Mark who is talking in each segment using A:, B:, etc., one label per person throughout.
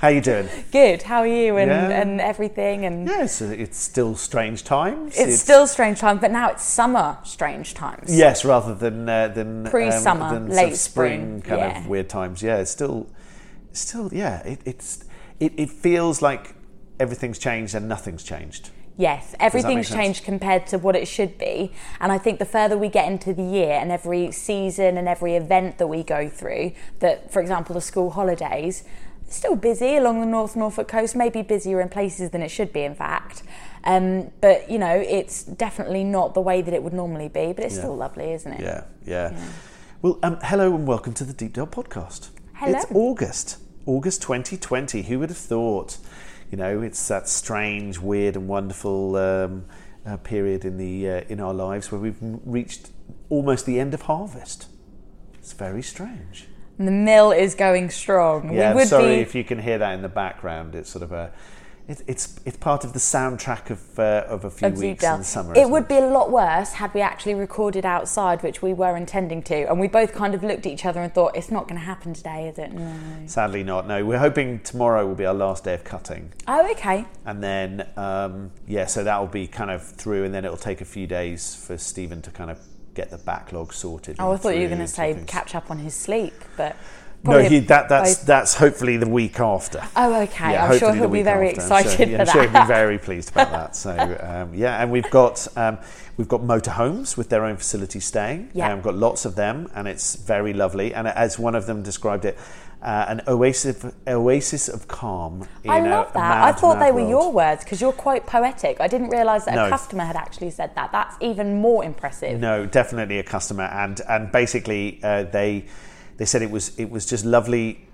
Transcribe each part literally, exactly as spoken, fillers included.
A: How you doing?
B: Good. How are you and,
A: Yeah.
B: and everything? And
A: Yes, it's still strange times.
B: it's, still strange times, but now it's summer strange times.
A: Yes, rather than uh, than
B: Pre-summer,
A: um, than
B: late
A: sort of spring,
B: spring,
A: kind
B: yeah.
A: of weird times. Yeah, it's still, still, yeah. It, it's it, it feels like everything's changed and nothing's changed.
B: Yes, everything's
A: sense?
B: changed compared to what it should be. And I think the further we get into the year and every season and every event that we go through, that, for example, the school holidays, still busy along the North Norfolk coast, maybe busier in places than it should be, in fact. Um, but, you know, it's definitely not the way that it would normally be, but it's
A: Yeah.
B: still lovely, isn't it?
A: Yeah, yeah.
B: Yeah.
A: Well, um, hello and welcome to the Deep Dale podcast.
B: Hello.
A: It's August, August twenty twenty. Who would have thought? You know, it's that strange, weird, and wonderful um, uh, period in the uh, in our lives where we've m- reached almost the end of harvest. It's very strange.
B: And the mill is going strong.
A: Yeah,
B: we would
A: sorry
B: be...
A: if you can hear that in the background. It's sort of a, it, it's it's part of the soundtrack of uh, of a few
B: of
A: weeks
B: Deepdale.
A: in the summer.
B: It
A: isn't
B: would be a lot worse had we actually recorded outside, which we were intending to, and we both kind of looked at each other and thought, it's not going to happen today, is it? No.
A: Sadly not. No, we're hoping tomorrow will be our last day of cutting.
B: Oh, okay.
A: And then, um, yeah, so that will be kind of through, and then it'll take a few days for Stephen to kind of get the backlog sorted.
B: Oh, I
A: and
B: thought you were
A: through
B: going to say
A: things.
B: catch up on his sleep, but...
A: No,
B: probably
A: he, that, that's
B: both-
A: that's hopefully the week after.
B: Oh, okay.
A: Yeah,
B: I'm sure
A: hopefully
B: he'll
A: the
B: be
A: week
B: very
A: after. I'm
B: excited
A: sure, yeah,
B: for
A: I'm sure he'll
B: that.
A: be very pleased about that. So, um, yeah, and we've got um, we've got motorhomes with their own facility staying.
B: Yeah.
A: And we've got lots of them, and it's very lovely. And as one of them described it, uh, an oasis of, oasis of calm. In
B: I
A: a,
B: love
A: a
B: that.
A: mad,
B: I thought
A: mad
B: they were
A: world.
B: your words because you're quite poetic. I didn't realise that
A: No.
B: a customer had actually said that. That's even more impressive.
A: No, definitely a customer, and and basically uh, they they said it was it was just lovely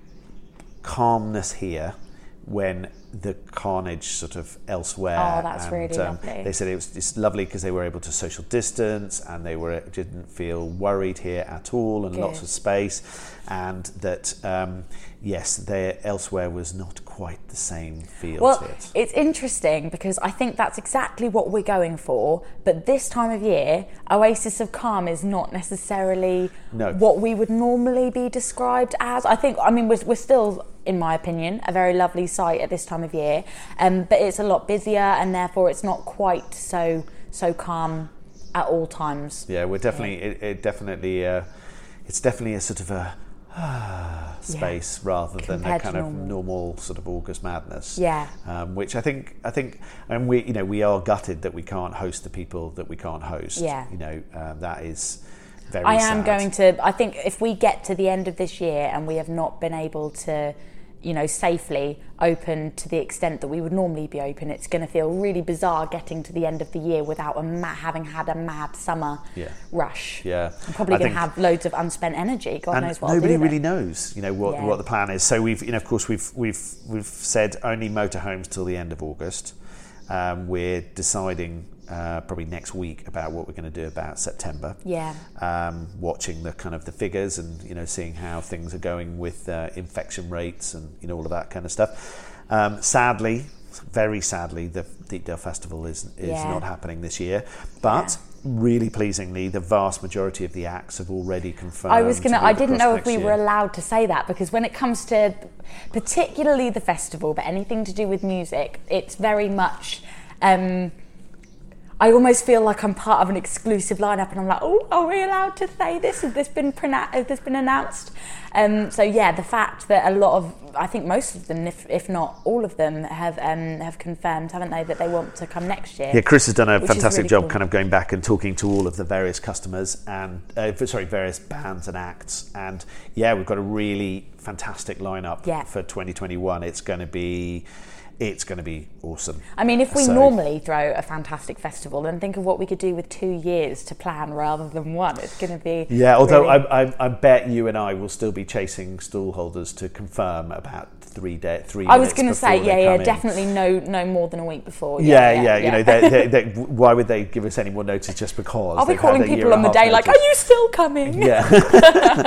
A: calmness here when the carnage sort of elsewhere.
B: Oh, that's
A: and,
B: really
A: um,
B: lovely.
A: They said it was just lovely because they were able to social distance and they were didn't feel worried here at all, and lots
B: Good.
A: of space, and that um, yes, there elsewhere was not quite the same feel
B: Well,
A: to it.
B: it's interesting because I think that's exactly what we're going for. But this time of year, Oasis of Calm is not necessarily
A: No.
B: what we would normally be described as. I think, I mean, we're, we're still, in my opinion, a very lovely site at this time of year. Um, but it's a lot busier, and therefore it's not quite so so calm at all times.
A: Yeah, we're definitely it, it definitely uh, it's definitely a sort of a space rather than
B: Compared
A: a
B: to
A: kind of
B: normal.
A: normal sort of August madness.
B: Yeah.
A: Um, which I think I think and we you know we are gutted that we can't host the people that we can't host.
B: Yeah.
A: You know um, that is very.
B: I am
A: sad.
B: going to, I think if we get to the end of this year and we have not been able to, you know, safely open to the extent that we would normally be open, it's going to feel really bizarre getting to the end of the year without a ma- having had a mad summer
A: Yeah.
B: rush.
A: Yeah.
B: I'm probably
A: I
B: going to
A: think-
B: have loads of unspent energy. God
A: and
B: knows what I'll
A: nobody
B: do then.
A: really knows, you know, what,
B: Yeah.
A: what the plan is. So we've, you know, of course, we've we've we've said only motorhomes till the end of August. Um, we're deciding uh, probably next week about what we're going to do about September.
B: Yeah.
A: Um, watching the kind of the figures and you know seeing how things are going with uh, infection rates and you know all of that kind of stuff. Um, sadly, very sadly, the Deepdale Festival is is
B: Yeah.
A: not happening this year, but.
B: Yeah.
A: Really pleasingly, the vast majority of the acts have already confirmed.
B: I was gonna.
A: to be
B: I didn't
A: across
B: know if
A: next
B: we
A: year.
B: were allowed to say that because when it comes to, particularly the festival, but anything to do with music, it's very much. Um, I almost feel like I'm part of an exclusive lineup, and I'm like, oh, are we allowed to say this? Has this been prona- has this been announced? Um, so yeah, the fact that a lot of, I think most of them, if, if not all of them, have um, have confirmed, haven't they, that they want to come next year?
A: Yeah, Chris has done a
B: which is
A: fantastic
B: really
A: job
B: cool.
A: kind of going back and talking to all of the various customers and, uh, sorry, various bands and acts. And yeah, we've got a really fantastic lineup
B: Yeah.
A: for twenty twenty-one. It's going to be, it's going to be awesome.
B: I mean, if we
A: So-
B: normally throw a fantastic festival, then think of what we could do with two years to plan rather than one. It's going to be
A: Yeah, although
B: really-
A: I, I, I bet you and I will still be chasing stall holders to confirm about three day, three.
B: I was
A: going to
B: say, yeah,
A: they
B: yeah,
A: come in.
B: definitely no, no more than a week before.
A: Yeah, yeah, you know, they, they, they, why would they give us any more notice just because?
B: I'll be
A: they've had
B: calling
A: a year
B: people on
A: and a
B: the
A: half
B: day like,
A: notice?
B: are you still coming?
A: Yeah.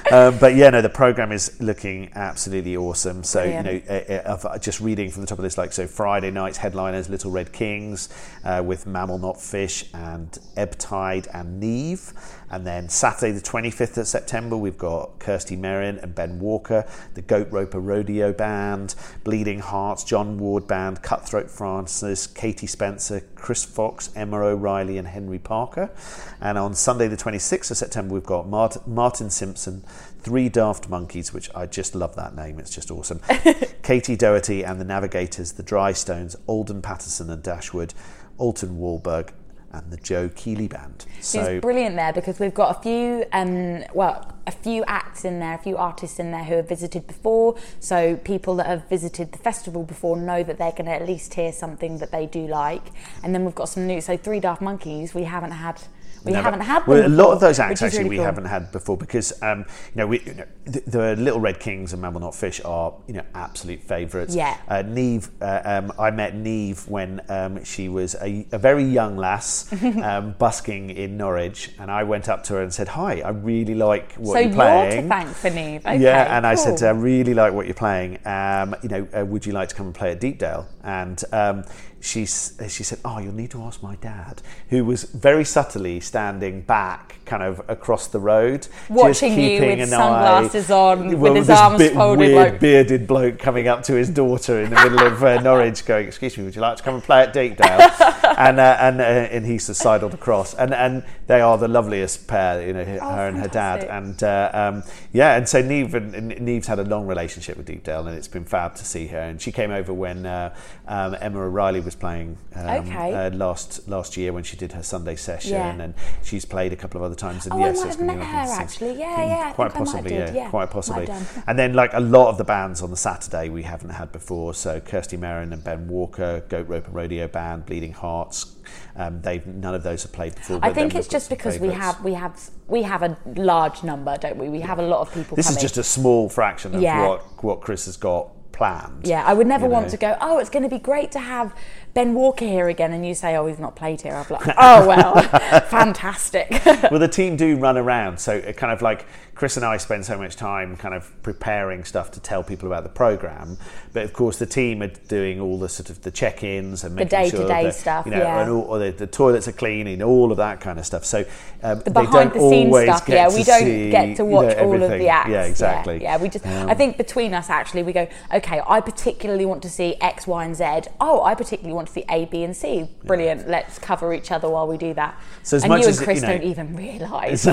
A: um, but yeah, no, the program is looking absolutely awesome. So
B: Brilliant.
A: you know, uh, uh, just reading from the top of this, like so, Friday night's headliners: Little Red Kings uh, with Mammal Not Fish and Ebb Tide and Neve. And then Saturday the twenty-fifth of September, we've got Kirsty Merrin and Ben Walker, the Goat Roper Rodeo Band, Bleeding Hearts, John Ward Band, Cutthroat Francis, Katie Spencer, Chris Fox, Emma O'Reilly and Henry Parker. And on Sunday the twenty-sixth of September, we've got Mart- Martin Simpson, Three Daft Monkeys, which I just love that name, it's just awesome, Katie Doherty and the Navigators, the Dry Stones, Alden Patterson and Dashwood, Alton Wahlberg, and the Joe Keeley Band. So
B: it's brilliant there because we've got a few, um, well, a few acts in there, a few artists in there who have visited before. So people that have visited the festival before know that they're going to at least hear something that they do like. And then we've got some new, so Three Daft Monkeys, we haven't had. We
A: Never.
B: haven't had them
A: well, a
B: before,
A: lot of those acts actually
B: really
A: we
B: cool.
A: haven't had before because um, you know, we, you know the, the Little Red Kings and Mammal Not Fish are you know absolute favourites.
B: Yeah.
A: Uh, Neve, uh, um, I met Neve when um, she was a, a very young lass um, busking in Norwich, and I went up to her and said, "Hi, I really like what
B: so
A: you're playing."
B: So you're to thank for Neve. Okay,
A: yeah, and
B: cool.
A: I said, "I really like what you're playing. Um, you know, uh, would you like to come and play at Deepdale?" And um, she she said, "Oh, you'll need to ask my dad," who was very subtly standing back, kind of across the road,
B: watching
A: just keeping
B: you with
A: an
B: sunglasses
A: eye,
B: on,
A: well,
B: with his
A: this
B: arms
A: bit
B: folded,
A: weird,
B: like
A: bearded bloke coming up to his daughter in the middle of uh, Norwich, going, "Excuse me, would you like to come and play at Deepdale?" and uh, and uh, and he sort of sidled across, and and they are the loveliest pair, you know, her,
B: oh,
A: her and her dad,
B: fantastic.
A: and uh, um, yeah, and so Neve and, and Neve's had a long relationship with Deepdale, and it's been fab to see her. And she came over when uh, um, Emma O'Reilly was playing. Um,
B: Okay.
A: Uh, last last year when she did her Sunday session,
B: Yeah.
A: and she's played a couple of other times. And
B: Oh,
A: yes,
B: I might
A: it's
B: have
A: gonna
B: met
A: be
B: her
A: lovely to see.
B: actually. Yeah, yeah. I
A: quite
B: think
A: possibly,
B: I might have
A: yeah,
B: did. yeah,
A: quite possibly.
B: might have done.
A: And then like a lot of the bands on the Saturday we haven't had before. So Kirsty Merrin and Ben Walker, Goat Roper Rodeo Band, Bleeding Hearts. Um, they've none of those have played before.
B: I
A: but
B: think
A: then
B: it's
A: we've got
B: just
A: some
B: because we
A: favourites.
B: have we have we have a large number, don't we? We have a lot of people.
A: This
B: coming.
A: is just a small fraction of
B: Yeah.
A: what what Chris has got planned.
B: Yeah, I would never
A: you
B: want
A: know.
B: to go, "Oh, it's going to be great to have Ben Walker here again," and you say, "Oh, he's not played here." I'd be like, "Oh, well, fantastic."
A: Well, the team do run around, so it kind of like Chris and I spend so much time kind of preparing stuff to tell people about the programme, but of course the team are doing all the sort of the check-ins and
B: The
A: making sure
B: day-to-day
A: that,
B: stuff,
A: you know,
B: yeah.
A: and all, or the, the toilets are clean and all of that kind of stuff. So um,
B: The
A: they don't
B: behind-the-scenes
A: always
B: stuff,
A: get
B: yeah,
A: to
B: we don't
A: see,
B: get to
A: you
B: watch
A: know,
B: all of
A: everything.
B: the acts.
A: Yeah, exactly.
B: Yeah, yeah, we just.
A: Um,
B: I think between us, actually, we go, "Okay, I particularly want to see X, Y, and Z. Oh, I particularly want to see A, B, and C. Brilliant. Let's cover each other while we do that."
A: So as
B: and
A: much
B: you
A: as,
B: and Chris
A: you know,
B: don't even realise.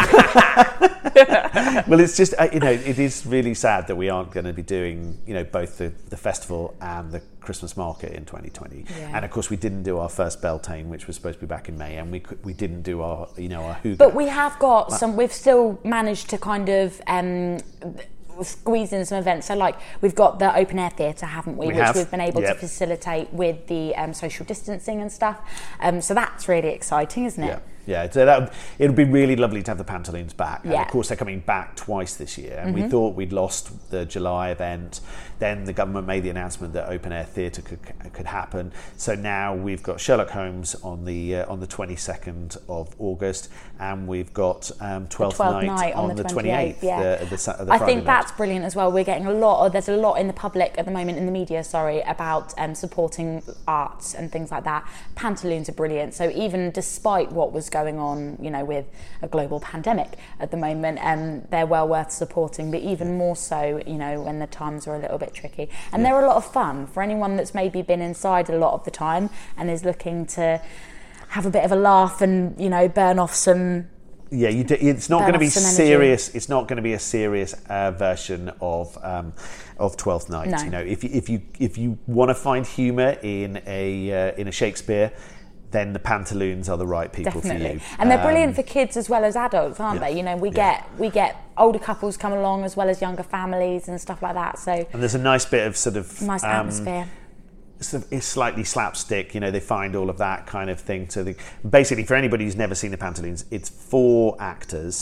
A: Well, it's just uh, you know it is really sad that we aren't going to be doing you know both the, the festival and the Christmas market in twenty twenty,
B: Yeah.
A: and of course we didn't do our first Beltane, which was supposed to be back in May, and we could, we didn't do our you know our Hugo.
B: But we have got some. We've still managed to kind of. Um, squeeze in some events, so like we've got the open air theatre, haven't we,
A: We
B: which
A: have.
B: we've been able
A: Yep.
B: to facilitate with the um, social distancing and stuff, um, so that's really exciting, isn't it?
A: Yeah, yeah. So that it would be really lovely to have the Pantaloons back, and
B: Yeah.
A: of course they're coming back twice this year. And we thought we'd lost the July event. Then the government made the announcement that open air theatre could could happen. So now we've got Sherlock Holmes on the uh, on the twenty-second of August, and we've got um, twelfth,
B: twelfth
A: night,
B: night on
A: on
B: the
A: the
B: twenty-eighth,
A: twenty-eighth.
B: yeah.
A: The, the, Sa- the
B: I
A: Friday
B: think
A: night.
B: that's brilliant as well. We're getting a lot of, there's a lot in the public at the moment, in the media, sorry, about um, supporting arts and things like that. Pantaloons are brilliant. So even despite what was going on, you know, with a global pandemic at the moment, um, they're well worth supporting, but even more so, you know, when the times are a little bit tricky. And they're a lot of fun for anyone that's maybe been inside a lot of the time and is looking to have a bit of a laugh and, you know, burn off some...
A: Yeah, you do, it's not
B: Burn
A: going to be
B: off some energy.
A: serious. It's not going to be a serious uh, version of um, of Twelfth Night.
B: No.
A: You know, if you, if you if you want to find humour in a uh, in a Shakespeare, then the Pantaloons are the right people
B: Definitely.
A: for you.
B: And they're
A: Um,
B: brilliant for kids as well as adults, aren't
A: yeah.
B: they? You know, we
A: Yeah.
B: get we get older couples come along as well as younger families and stuff like that. So
A: And there's a nice bit of sort of
B: nice
A: um,
B: atmosphere.
A: sort of- it's slightly slapstick, you know, they find all of that kind of thing. So the, basically, for anybody who's never seen the Pantaloons, it's four actors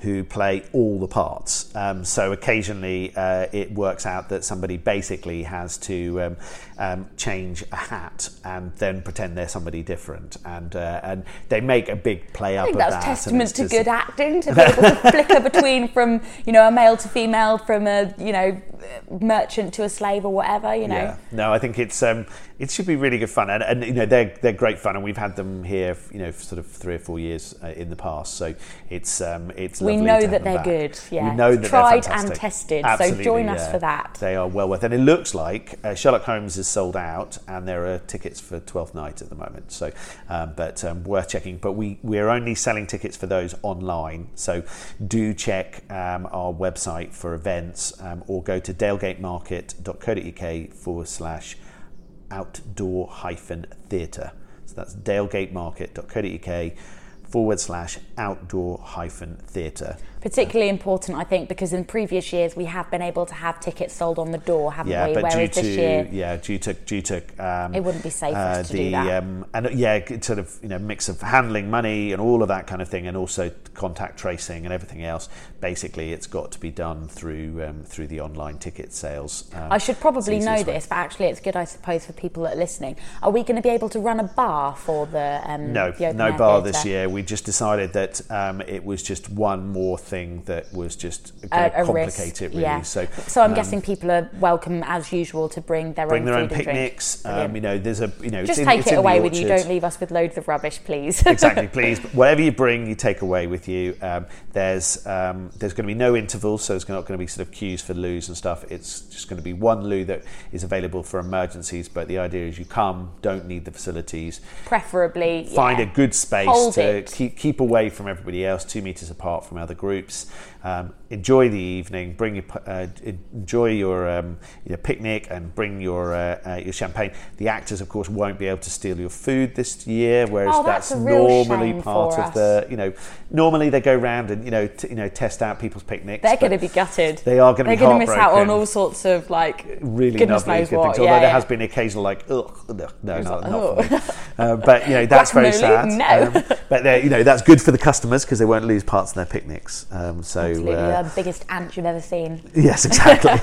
A: who play all the parts. Um, so occasionally uh, it works out that somebody basically has to um, um, change a hat and then pretend they're somebody different, and uh, and they make a big play up
B: I think
A: of
B: that's
A: that.
B: testament to
A: just,
B: good acting, to be able to flicker between from, you know, a male to female, from a, you know, merchant to a slave or whatever, you know.
A: Yeah. No, I think it's um, it should be really good fun, and, and you know they're they're great fun, and we've had them here, you know, for sort of three or four years uh, in the past. So it's um, it's
B: we
A: lovely
B: know
A: to have
B: that
A: them
B: they're
A: back.
B: good. Yeah,
A: we know that
B: tried
A: they're
B: and
A: fantastic.
B: tested.
A: Absolutely,
B: so join us
A: yeah.
B: for that.
A: They are well worth, and it looks like uh, Sherlock Holmes is sold out, and there are tickets for Twelfth Night at the moment. So, um, but um, worth checking. But we we're only selling tickets for those online. So do check um, our website for events, um, or go to dalegatemarket.co.uk forward slash outdoor hyphen theatre. So that's dalegatemarket.co.uk forward slash outdoor hyphen theatre.
B: Particularly important, I think, because in previous years we have been able to have tickets sold on the door, haven't
A: yeah,
B: we?
A: But
B: Whereas
A: due
B: this
A: to,
B: year,
A: yeah, due to due to um,
B: it wouldn't be safe for
A: uh,
B: us to
A: the,
B: do that.
A: Um, and yeah, it's sort of, you know, mix of handling money and all of that kind of thing, and also contact tracing and everything else. Basically, it's got to be done through um, through the online ticket sales. Um,
B: I should probably know
A: way.
B: this, but actually, it's good, I suppose, for people that are listening. Are we going to be able to run a bar for the um,
A: No,
B: the open
A: no
B: air
A: bar
B: theatre?
A: this year. We just decided that um, it was just one more thing that was just
B: A-
A: going to
B: a
A: complicate
B: risk,
A: it really.
B: yeah.
A: So,
B: So I'm
A: um,
B: guessing people are welcome, as usual, to bring their
A: bring
B: own
A: their
B: food
A: own
B: and drink.
A: picnics. Um,
B: Brilliant.
A: you know, there's a you know,
B: Just
A: it's in,
B: take
A: it's
B: it
A: in the
B: away with you.
A: orchard.
B: Don't leave us with loads of rubbish, please.
A: Exactly, please. But whatever you bring, you take away with you. Um, there's um, there's going to be no intervals, so there's not going to be sort of queues for loos and stuff. It's just going to be one loo that is available for emergencies. But the idea is you come, don't need the facilities.
B: Preferably,
A: Find
B: yeah.
A: a good space
B: Hold
A: to
B: it.
A: keep keep away from everybody else, two meters apart from other groups. Um, enjoy the evening. Bring your uh, enjoy your um, your picnic and bring your uh, uh, your champagne. The actors, of course, won't be able to steal your food this year, whereas
B: Oh, that's
A: that's
B: a real
A: normally
B: shame
A: part
B: for
A: of
B: us.
A: the you know. Normally they go round and you know t- you know test out people's picnics.
B: They're
A: but
B: going to be gutted.
A: They are going to
B: They're
A: be
B: going to miss out on
A: heartbroken.
B: all sorts of like
A: Really
B: goodness
A: lovely
B: knows
A: good
B: what.
A: things. Although
B: Yeah,
A: there
B: yeah.
A: has been occasional like, ugh, ugh, no,
B: It's
A: no,
B: like,
A: not
B: ugh.
A: for me. Uh, but you know that's very sad.
B: Guacamole? No.
A: Um, but they're- you know that's good for the customers because they won't lose parts of their picnics. Um, so
B: Absolutely,
A: uh,
B: the biggest ant you've ever seen.
A: yes, exactly.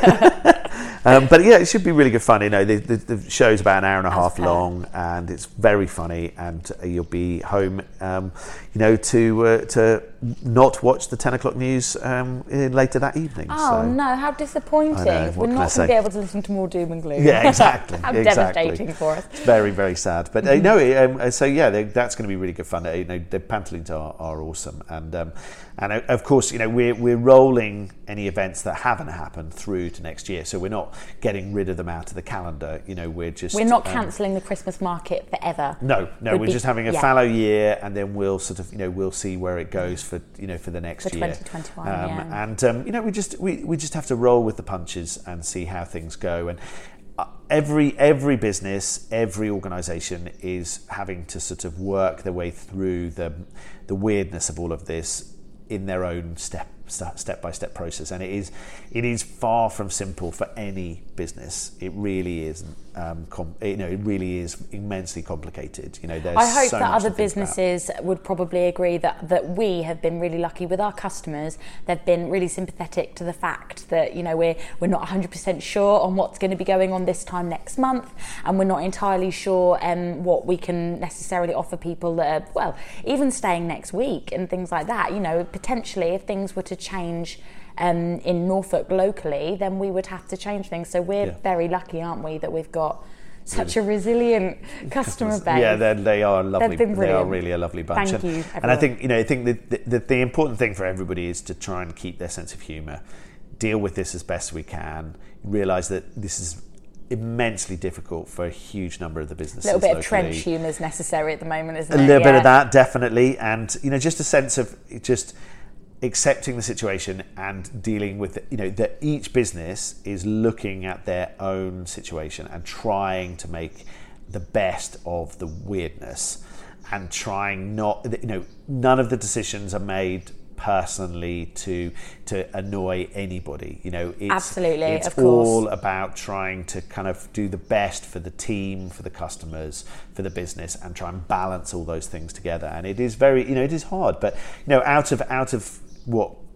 A: um, but yeah, it should be really good fun. You know, the, the, the show's about an hour and a
B: As
A: half
B: per.
A: long, and it's very funny. And uh, you'll be home, um, you know, to uh, to not watch the ten o'clock news um, in, later that evening.
B: Oh
A: so.
B: no, how disappointing.
A: I know,
B: We're
A: what can I
B: not going
A: say?
B: to be able to listen to more doom and gloom.
A: Yeah, exactly.
B: How
A: exactly.
B: devastating for us.
A: It's very, very sad. But uh, no, it, um, so yeah, they, that's going to be really good fun. Uh, you know, the pantaloons are, are awesome, and um, and uh, of course, you know, we're we're rolling any events that haven't happened through to next year. So we're not getting rid of them out of the calendar. You know, we're just
B: We're not
A: um,
B: cancelling the Christmas market forever.
A: No, no,
B: Would
A: we're
B: be-
A: just having a
B: yeah.
A: fallow year, and then we'll sort of, you know, we'll see where it goes for, you know, for the next
B: For
A: year.
B: twenty twenty-one,
A: um,
B: yeah.
A: And um, you know, we just we, we just have to roll with the punches and see how things go. And uh, every every business, every organisation is having to sort of work their way through the the weirdness of all of this in their own step step by step process, and it is it is far from simple for any business. It really isn't. Um, com- you know, it really is immensely complicated. You know, there's
B: I hope
A: so
B: that
A: much
B: other
A: to think about.
B: businesses would probably agree that, that we have been really lucky with our customers. They've been really sympathetic to the fact that, you know, we're we're not one hundred percent sure on what's going to be going on this time next month, and we're not entirely sure um, what we can necessarily offer people that are, well, even staying next week and things like that. You know, potentially if things were to change um, in Norfolk locally, then we would have to change things. So we're
A: Yeah.
B: very lucky, aren't we, that we've got such a resilient customer base.
A: Yeah, they're, they are lovely.
B: They've been
A: They are
B: brilliant.
A: really a lovely bunch.
B: Thank
A: and,
B: you,
A: and I
B: everyone.
A: think you know, I think the, the the important thing for everybody is to try and keep their sense of humour, deal with this as best we can, realise that this is immensely difficult for a huge number of the businesses.
B: A little bit of
A: locally.
B: trench humour is necessary at the moment, isn't
A: A
B: it?
A: little bit
B: Yeah.
A: of that, definitely, and you know, just a sense of just accepting the situation and dealing with, you know, that each business is looking at their own situation and trying to make the best of the weirdness, and trying not, you know, none of the decisions are made personally to to annoy anybody. You know, it's,
B: Absolutely,
A: it's
B: of course.
A: all about trying to kind of do the best for the team, for the customers, for the business, and try and balance all those things together. And it is very, you know, it is hard, but you know, out of out of what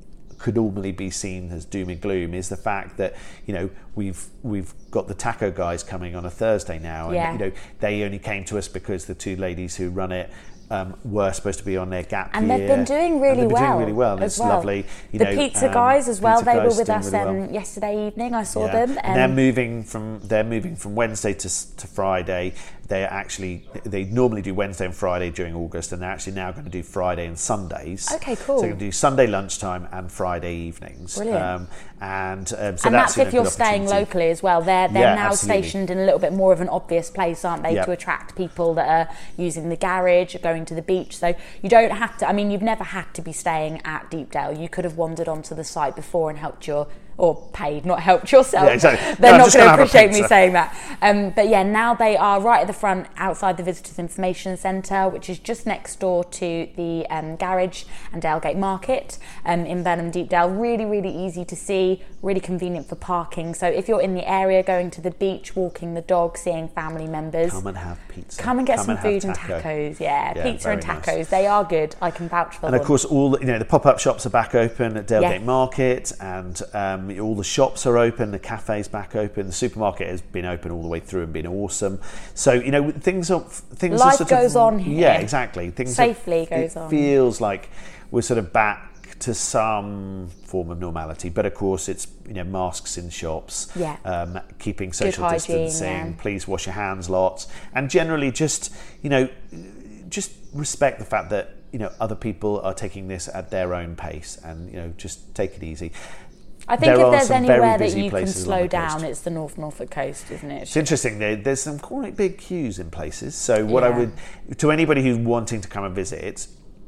A: could normally be seen as doom and gloom is the fact that, you know, we've we've got the taco guys coming on a Thursday now, and
B: Yeah.
A: you know, they only came to us because the two ladies who run it um, were supposed to be on their gap
B: And
A: year.
B: they've been doing really
A: and they've been
B: well.
A: doing really well. And
B: as
A: it's
B: well.
A: lovely. You
B: the
A: know,
B: pizza
A: um,
B: guys as well.
A: pizza
B: They were
A: guys
B: with
A: doing
B: us
A: really
B: um,
A: well.
B: yesterday evening. I saw
A: Yeah.
B: them.
A: and they're moving from they're moving from Wednesday to to Friday. They actually they normally do Wednesday and Friday during August, and they're actually now going to do Friday and Sundays.
B: Okay, cool.
A: So they're going to do Sunday lunchtime and Friday evenings.
B: Brilliant.
A: Um, and um, so
B: and
A: that's,
B: that's
A: you know,
B: if you're
A: good
B: staying
A: opportunity.
B: locally as well. They're they're
A: Yeah,
B: now
A: absolutely.
B: stationed in a little bit more of an obvious place, aren't they,
A: Yep.
B: to attract people that are using the garage or going to the beach. So you don't have to. I mean, you've never had to be staying at Deepdale. You could have wandered onto the site before and helped your or paid, not helped yourself.
A: Yeah, exactly.
B: They're
A: No, I'm
B: not
A: just
B: going to
A: gonna have a
B: appreciate me
A: pizza.
B: saying that. Um, but yeah, now they are right at the front outside the Visitors Information Centre, which is just next door to the um, garage and Dalgate Market um, in Burnham Deepdale. Really, really easy to see, really convenient for parking. So if you're in the area, going to the beach, walking the dog, seeing family members,
A: Come and have pizza.
B: come and get
A: Come
B: some
A: have
B: food and
A: taco.
B: tacos. Yeah,
A: Yeah,
B: pizza and
A: very nice.
B: tacos. They are good. I can vouch for
A: And
B: them.
A: of course, all the, you know the pop-up shops are back open at Dalgate
B: Yeah.
A: Market, and um, all the shops are open. The cafe's back open. The supermarket has been open all the way through and been awesome. So you know things are things
B: Life
A: are sort
B: goes
A: of,
B: on here.
A: Yeah, exactly. Things
B: Safely
A: are,
B: goes
A: it
B: on.
A: Feels like we're sort of back to some form of normality, but of course it's you know masks in shops,
B: Yeah.
A: um, keeping social
B: hygiene,
A: distancing.
B: yeah.
A: Please wash your hands lots, and generally just you know just respect the fact that you know other people are taking this at their own pace, and you know just take it easy.
B: I think
A: There
B: if
A: are
B: there's
A: some very
B: anywhere that
A: busy
B: you can
A: places
B: slow
A: along the
B: down,
A: coast.
B: it's the North Norfolk coast, isn't it?
A: It's interesting. There, there's some quite big queues in places. So what I
B: Yeah.
A: would, to anybody who's wanting to come and visit,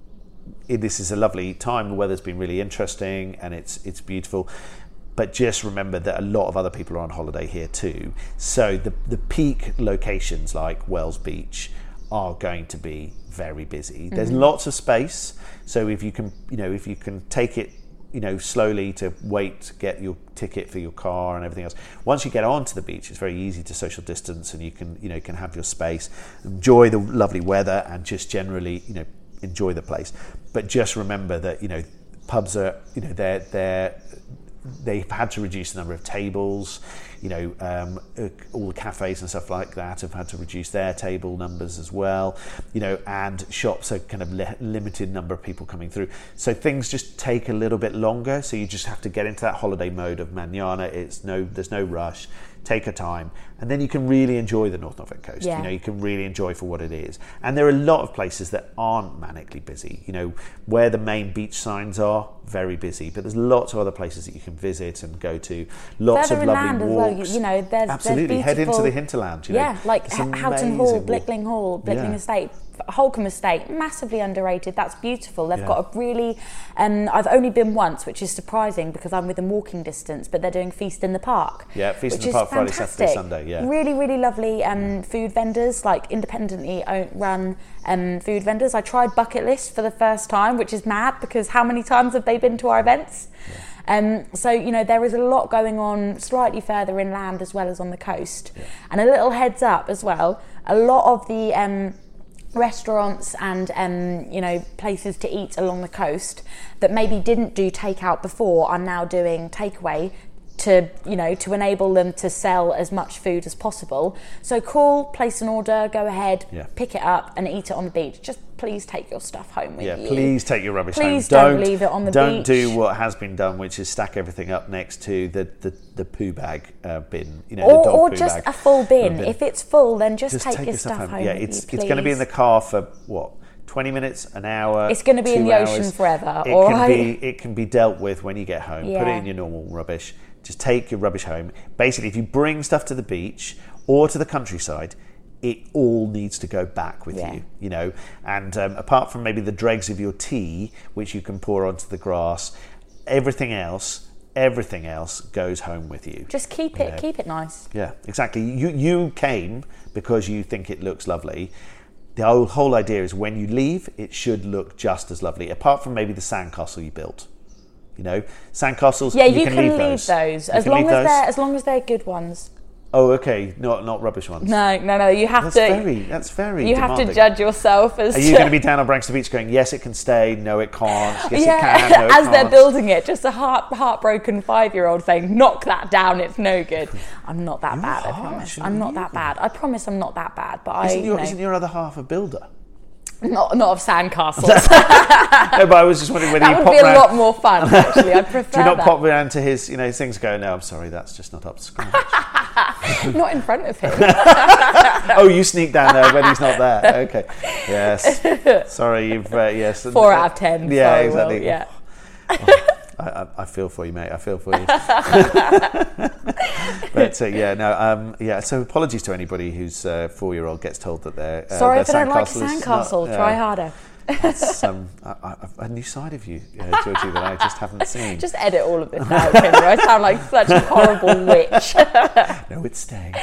A: it, this is a lovely time. The weather's been really interesting and it's it's beautiful. But just remember that a lot of other people are on holiday here too. So the the peak locations like Wells Beach are going to be very busy. There's
B: Mm-hmm.
A: lots of space. So if you can, you know, if you can take it, you know, slowly to wait to get your ticket for your car and everything else. Once you get onto the beach, it's very easy to social distance, and you can, you know, can have your space, enjoy the lovely weather, and just generally, you know, enjoy the place. But just remember that, you know, pubs are, you know, they're they're they've had to reduce the number of tables. You know, um, uh, all the cafes and stuff like that have had to reduce their table numbers as well. You know, and shops are kind of li- limited number of people coming through. So things just take a little bit longer. So you just have to get into that holiday mode of manana. It's no, there's no rush. Take your time, and then you can really enjoy the North Norfolk coast.
B: Yeah.
A: You know, you can really enjoy for what it is. And there are a lot of places that aren't manically busy. You know, where the main beach signs are, very busy. But there's lots of other places that you can visit and go to. Lots
B: Further
A: of lovely
B: inland as
A: walks.
B: well, you, you know, there's
A: Absolutely,
B: there's
A: head into
B: beautiful-
A: the hinterland. You know.
B: Yeah, like
A: It's
B: H- Houghton
A: amazing
B: Hall,
A: walk.
B: Blickling Hall, Blickling
A: Yeah.
B: Estate, Holcombe Estate, massively underrated. That's beautiful. They've
A: Yeah.
B: got a really, um, I've only been once, which is surprising because I'm within walking distance, but they're doing Feast in the Park.
A: Yeah, Feast in
B: which
A: the
B: is
A: Park, Friday,
B: fantastic.
A: Saturday, Sunday, yeah.
B: Really, really lovely um, food vendors, like independently own, run um, food vendors. I tried Bucket List for the first time, which is mad because how many times have they been to our events? Um, so, you know, there is a lot going on slightly further inland as well as on the coast.
A: Yeah.
B: And a little heads up as well, a lot of the um, restaurants and, um, you know, places to eat along the coast that maybe didn't do takeout before are now doing takeaway to, you know, to enable them to sell as much food as possible. So call, place an order, go ahead,
A: Yeah.
B: pick it up and eat it on the beach. Just please take your stuff home with
A: Yeah,
B: you.
A: please take your rubbish
B: Please
A: home.
B: don't leave it on the
A: don't
B: beach.
A: do what has been done, which is stack everything up next to the the, the poo bag uh, bin. You know,
B: Or,
A: the dog
B: or
A: poo
B: just
A: bag.
B: a full bin.
A: bin.
B: If it's full, then just,
A: Just
B: take,
A: take
B: your
A: your
B: stuff home.
A: Yeah,
B: with
A: it's
B: you,
A: it's going to be in
B: please.
A: the car for what, twenty minutes, an hour.
B: It's going to be in
A: two
B: the ocean
A: hours.
B: forever.
A: It
B: all
A: can
B: right?
A: be it can be dealt with when you get home. Put it
B: Yeah.
A: in your normal rubbish. Just take your rubbish home. Basically, if you bring stuff to the beach or to the countryside, it all needs to go back with
B: Yeah.
A: you, you know. And um, apart from maybe the dregs of your tea, which you can pour onto the grass, everything else, everything else goes home with you.
B: Just keep
A: You
B: it,
A: know.
B: keep it nice.
A: Yeah, exactly. You you came because you think it looks lovely. The whole, whole idea is when you leave, it should look just as lovely, apart from maybe the sandcastle you built. You know, sandcastles.
B: Yeah, you,
A: can,
B: can
A: leave
B: leave
A: those,
B: those,
A: You
B: as
A: can
B: long
A: leave
B: as
A: those.
B: they're as long as they're good ones.
A: Oh, okay. Not not rubbish ones.
B: No, no, no. You have
A: That's
B: to.
A: very. That's very.
B: You
A: demanding.
B: have to judge yourself as.
A: Are
B: to,
A: you going to be down on Branksome Beach going, yes, it can stay, no, it can't, yes,
B: yeah,
A: it can, no, it
B: as
A: can't.
B: they're building it, just a heart heartbroken five-year-old saying, "Knock that down, it's no good." I'm not that
A: You're
B: bad. I
A: harsh,
B: promise.
A: aren't
B: I'm not
A: you?
B: that bad. I promise I'm not that bad. But
A: Isn't
B: I,
A: your,
B: you know,
A: isn't your other half a builder?
B: not not of sandcastles.
A: No, but I was just wondering whether
B: That
A: you
B: would
A: pop
B: be a
A: round.
B: lot more fun. Actually, I prefer
A: Do you not
B: that.
A: pop round to his, you know, his things? And go, no, I'm sorry, that's just not up to scratch.
B: Not in front of him.
A: Oh, you sneak down there when he's not there. Okay, yes. Sorry, you've uh, yes.
B: Four out of ten.
A: Yeah,
B: sorry,
A: exactly.
B: Will, yeah.
A: Oh, I, I, I feel for you, mate. I feel for you. But uh, yeah, no, um, yeah. So apologies to anybody whose uh, four-year-old gets told that they're uh,
B: Sorry
A: their
B: if I don't like
A: sandcastle is
B: sandcastle.
A: not,
B: Try
A: uh,
B: harder.
A: That's um, I, I, a new side of you, uh, Georgie, that I just haven't seen.
B: Just edit all of this out, can you? I sound like such a horrible witch.
A: No, it's staying.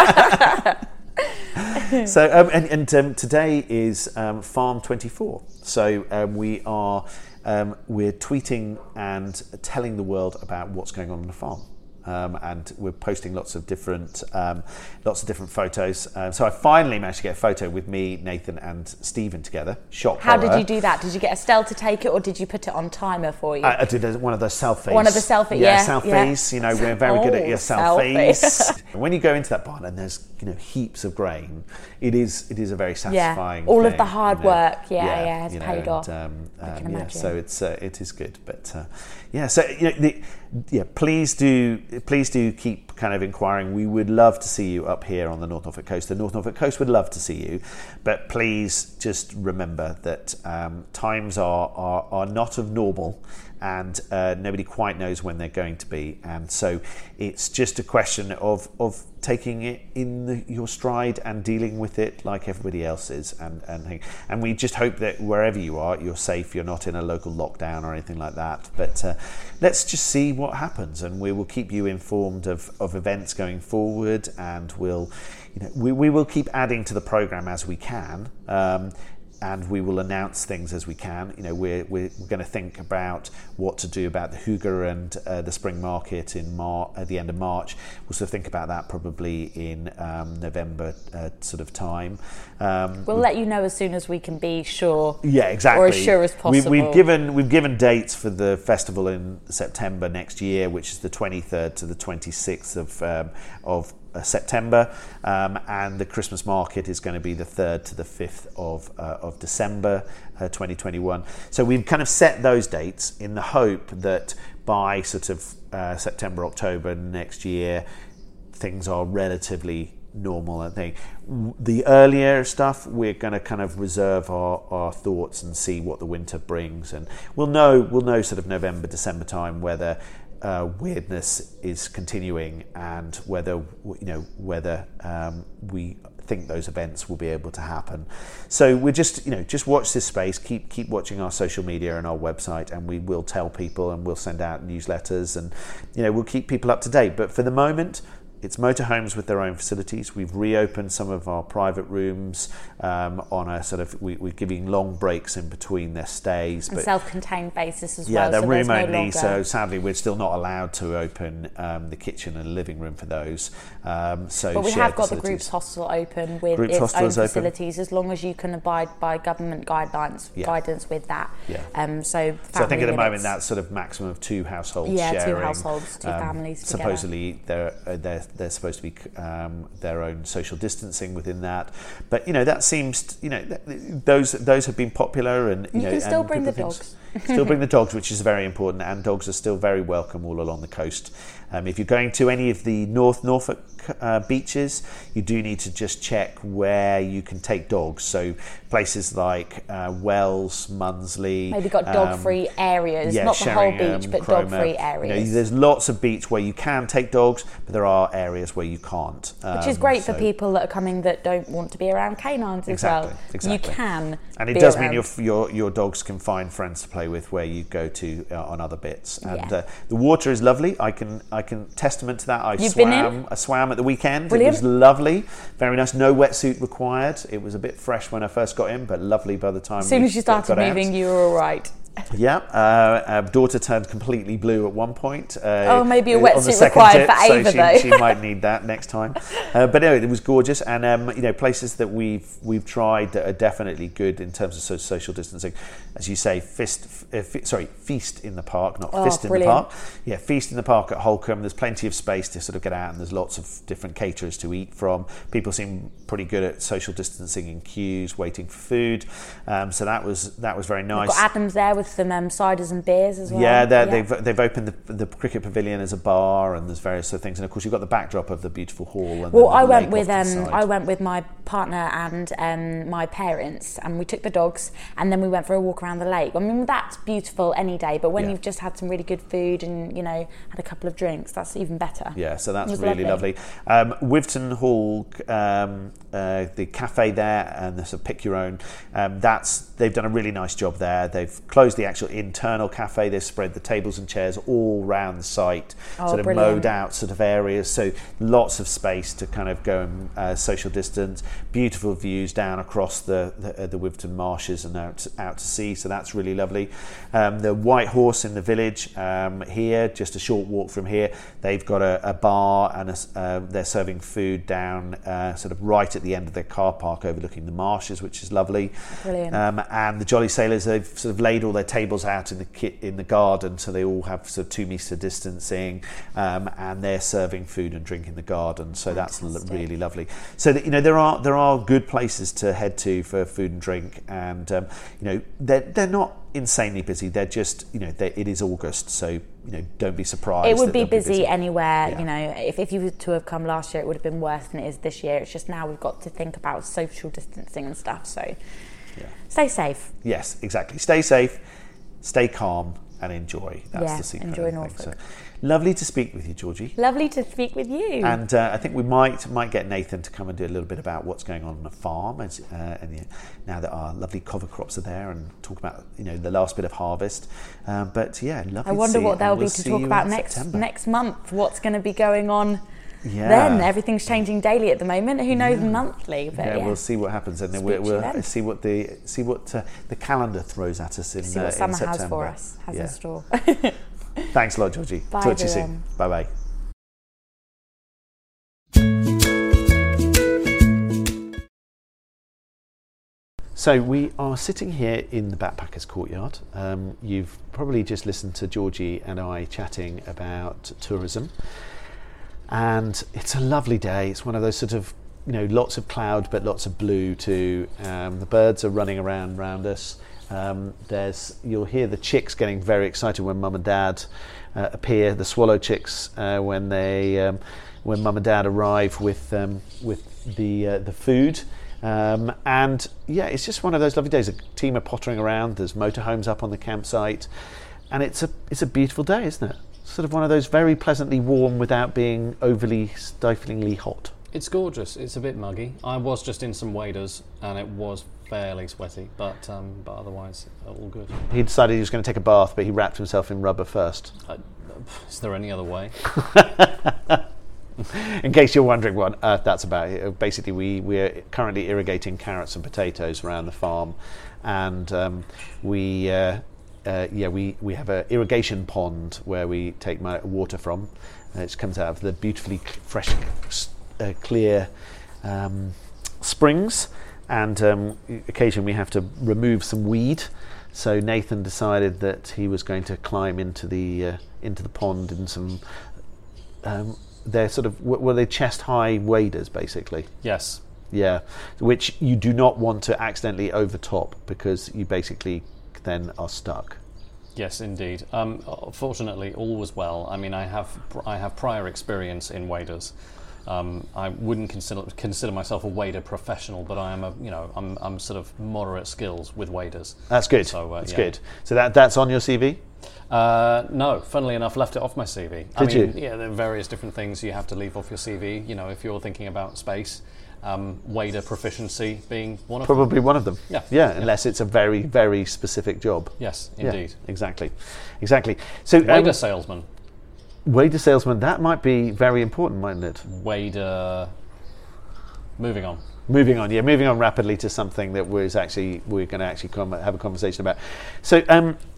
A: So, um, and, and um, today is um, Farm twenty-four. So um, we are um, we're tweeting and telling the world about what's going on on the farm. Um, and we're posting lots of different, um, lots of different photos. Uh, so I finally managed to get a photo with me, Nathan, and Stephen together. Shock
B: How
A: horror.
B: did you do that? Did you get Estelle to take it, or did you put it on timer for you?
A: I, I did a, one of those selfies.
B: One of the selfie-
A: yeah,
B: yeah,
A: selfies.
B: yeah.
A: You know, we're very good at
B: Oh,
A: your selfies. When you go into that barn and there's, you know, heaps of grain, it is it is a very satisfying.
B: all
A: thing,
B: of the hard
A: you know.
B: work, yeah, yeah, has
A: you know,
B: paid
A: and,
B: off.
A: Um,
B: I can
A: um, yeah,
B: imagine.
A: so it's uh, it is good, but uh, yeah. So you know, the, yeah, please do please do keep kind of inquiring. We would love to see you up here on the North Norfolk coast. The North Norfolk coast would love to see you, but please just remember that um, times are, are are not of normal, and uh, nobody quite knows when they're going to be, and so it's just a question of of taking it in the, your stride and dealing with it like everybody else is, and and and we just hope that wherever you are, you're safe. You're not in a local lockdown or anything like that. But uh, let's just see what happens, and we will keep you informed of, of events going forward, and we'll, you know, we, we will keep adding to the program as we can. Um, And we will announce things as we can. You know, we're we're, we're going to think about what to do about the Hygge and uh, the spring market in Mar- at the end of March. We'll sort of think about that probably in um, November uh, sort of time. Um,
B: We'll let you know as soon as we can be sure.
A: yeah, exactly.
B: Or as sure as possible.
A: We've, we've given we've given dates for the festival in September next year, which is the twenty-third to the twenty-sixth of um, of Uh, September, um, and the Christmas market is going to be the third to the fifth of uh, of December uh, twenty twenty-one. So we've kind of set those dates in the hope that by sort of uh, September, October next year, things are relatively normal. I think the earlier stuff we're going to kind of reserve our, our thoughts and see what the winter brings, and we'll know we'll know sort of November, December time whether Uh, weirdness is continuing, and whether you know whether um, we think those events will be able to happen. So we're just you know just watch this space. Keep keep watching our social media and our website, and we will tell people, and we'll send out newsletters, and you know we'll keep people up to date. But for the moment, it's motorhomes with their own facilities. We've reopened some of our private rooms um, on a sort of, we, we're giving long breaks in between their stays.
B: And
A: but
B: self-contained basis as
A: yeah,
B: well.
A: they're
B: so
A: room
B: there's no
A: only,
B: longer...
A: so sadly we're still not allowed to open um, the kitchen and living room for those. Um, so
B: But we
A: shared
B: have got
A: facilities.
B: the Groups Hostel open with
A: Groups
B: its
A: Hostel
B: own
A: is open.
B: facilities, as long as you can abide by government guidelines,
A: Yeah.
B: guidance with that.
A: Yeah.
B: Um, so,
A: So I think at the moment
B: limits.
A: that's sort of maximum of two households
B: Yeah, two
A: sharing.
B: households, two families together.
A: Supposedly they're, uh, they're they're supposed to be um, their own social distancing within that, but you know that seems you know th- those those have been popular, and you,
B: You
A: know
B: can still
A: and
B: bring the
A: people
B: dogs.
A: think- still bring the dogs, which is very important, and dogs are still very welcome all along the coast. Um, if you're going to any of the North Norfolk uh, beaches, you do need to just check where you can take dogs. So places like uh, Wells, Munsley,
B: Maybe got dog-free
A: um,
B: areas,
A: yeah,
B: not the whole
A: Sheringham,
B: beach, but
A: Cromer.
B: dog-free
A: You know,
B: areas.
A: there's lots of beach where you can take dogs, but there are areas where you can't.
B: Which is
A: Um,
B: great
A: so-
B: for people that are coming that don't want to be around canines as
A: Exactly,
B: well.
A: exactly.
B: You can.
A: And it
B: be
A: does
B: around.
A: mean your, your your dogs can find friends to play with where you go to uh, on other bits. And
B: Yeah.
A: uh, the water is lovely. I can I can testament to that. I
B: You've
A: swam.
B: been in?
A: I swam at the weekend.
B: Brilliant.
A: It was lovely. Very nice. No wetsuit required. It was a bit fresh when I first got in, but lovely by the time.
B: As soon
A: we
B: as you
A: got-
B: started
A: got out.
B: moving, you were all right.
A: Yeah, uh, our daughter turned completely blue at one point. Uh,
B: oh, maybe a
A: on the
B: wetsuit
A: second
B: required
A: tip,
B: for Ava,
A: so she,
B: though.
A: she might need that next time. Uh, but anyway, it was gorgeous, and um, you know, places that we've we've tried that are definitely good in terms of so- social distancing. As you say, fist, uh, f- sorry, feast in the park, not
B: Oh,
A: fist in
B: brilliant.
A: the park. Yeah, feast in the park at Holcombe. There's plenty of space to sort of get out, and there's lots of different caterers to eat from. People seem pretty good at social distancing in queues, waiting for food. Um, so that was that was very nice.
B: We've got Adams there with some um, ciders and beers as well.
A: Yeah, yeah. they've they've opened the, the cricket pavilion as a bar, and there's various other things. And of course, you've got the backdrop of the beautiful hall. And
B: Well,
A: the,
B: I
A: the
B: went
A: lake
B: with
A: off to the
B: um,
A: side.
B: I went with my partner and um, my parents, and we took the dogs, and then we went for a walk around the lake. I mean, that's beautiful any day, but when
A: Yeah.
B: you've just had some really good food and you know had a couple of drinks, that's even better.
A: Yeah, so that's
B: It was
A: really lovely.
B: lovely.
A: Um, Wivton Hall, um, uh, the cafe there, and the sort of pick your own. Um, that's they've done a really nice job there. They've closed the actual internal cafe. They've spread the tables and chairs all round the site,
B: Oh,
A: sort of
B: brilliant.
A: mowed out sort of areas. So lots of space to kind of go and uh, social distance. Beautiful views down across the the, uh, the Wivton marshes and out out to sea. So that's really lovely. Um, the White Horse in the village um, here, just a short walk from here. They've got a, a bar and a, uh, they're serving food down uh, sort of right at the end of their car park overlooking the marshes, which is lovely.
B: Brilliant.
A: Um, and the Jolly Sailors, they've sort of laid all their tables out in the ki- in the garden, so they all have sort of two metre distancing, um, and they're serving food and drink in the garden. So that's l-
B: Fantastic.
A: really lovely. So that, you know there are there are good places to head to for food and drink, and um, you know they're they're not insanely busy. They're just you know they, it is August, so you know don't be surprised.
B: It would
A: that
B: be
A: they'll
B: busy, anywhere,
A: Yeah.
B: you know. If, if you were to have come last year, it would have been worse than it is this year. It's just now we've got to think about social distancing and stuff. So
A: Yeah.
B: stay safe.
A: Yes, exactly. Stay safe, stay calm, and enjoy. That's
B: Yeah,
A: the secret.
B: enjoy
A: I think.
B: Norfolk.
A: So, lovely to speak with you, Georgie.
B: Lovely to speak with you.
A: And uh, I think we might might get Nathan to come and do a little bit about what's going on on the farm, as, uh, and, you know, now that our lovely cover crops are there, and talk about you know the last bit of harvest. Um, but yeah, lovely.
B: I wonder
A: to see
B: what
A: you,
B: there'll
A: and
B: be
A: we'll
B: to
A: see
B: talk
A: you
B: about
A: in
B: next
A: September.
B: next month. What's going to be going on
A: Yeah.
B: then? Everything's changing daily at the moment. Who knows monthly? But
A: Yeah,
B: yeah,
A: we'll see what happens, and then
B: Speak
A: we'll,
B: to you
A: we'll
B: then.
A: see what the see what uh, the calendar throws at us in,
B: see
A: uh,
B: what
A: in
B: summer
A: September.
B: has for us, has
A: Yeah.
B: in store.
A: Thanks a lot, Georgie.
B: Bye,
A: Talk to you soon.
B: everyone.
A: Bye bye. So we are sitting here in the Backpackers Courtyard. Um, you've probably just listened to Georgie and I chatting about tourism, and it's a lovely day. It's one of those sort of, you know, lots of cloud but lots of blue too. Um, the birds are running around around us. Um, there's you'll hear the chicks getting very excited when mum and dad uh, appear. The swallow chicks uh, when they um, when mum and dad arrive with um, with the uh, the food. Um, and yeah, it's just one of those lovely days. A team are pottering around. There's motorhomes up on the campsite, and it's a it's a beautiful day, isn't it? Sort of one of those very pleasantly warm without being overly stiflingly hot.
C: It's gorgeous. It's a bit muggy. I was just in some waders and it was fairly sweaty, but um, but otherwise all good.
A: He decided he was going to take a bath, but he wrapped himself in rubber first.
C: Uh, is there any other way?
A: In case you're wondering what on earth that's about, basically we, we're currently irrigating carrots and potatoes around the farm, and um, we uh, uh, yeah we, we have an irrigation pond where we take my water from. Uh, it comes out of the beautifully c- fresh, uh, clear um, springs, and um, occasionally we have to remove some weed. So Nathan decided that he was going to climb into the uh, into the pond in some. Um, They're sort of, were they chest-high waders, basically?
C: Yes.
A: Yeah, which you do not want to accidentally overtop, because you basically then are stuck.
C: Yes, indeed. Um, fortunately, all was well. I mean, I have I have prior experience in waders. Um, I wouldn't consider consider myself a wader professional, but I am a you know I'm I'm sort of moderate skills with waders.
A: That's good.
C: So, uh,
A: that's
C: yeah.
A: good. So that that's on your C V?
C: Uh, no, funnily enough, left it off my C V.
A: Did
C: I mean,
A: you?
C: Yeah, there are various different things you have to leave off your C V. You know, if you're thinking about space, um, wader proficiency being one of them.
A: Probably one of them.
C: Yeah.
A: Yeah,
C: Yeah.
A: unless it's a very, very specific job.
C: Yes,
A: Yeah,
C: indeed.
A: exactly. Exactly. So um,
C: Wader salesman.
A: wader salesman, that might be very important, mightn't it?
C: Wader. Moving on.
A: Moving on, yeah, moving on rapidly to something that was actually we're going to actually come, have a conversation about. So, um,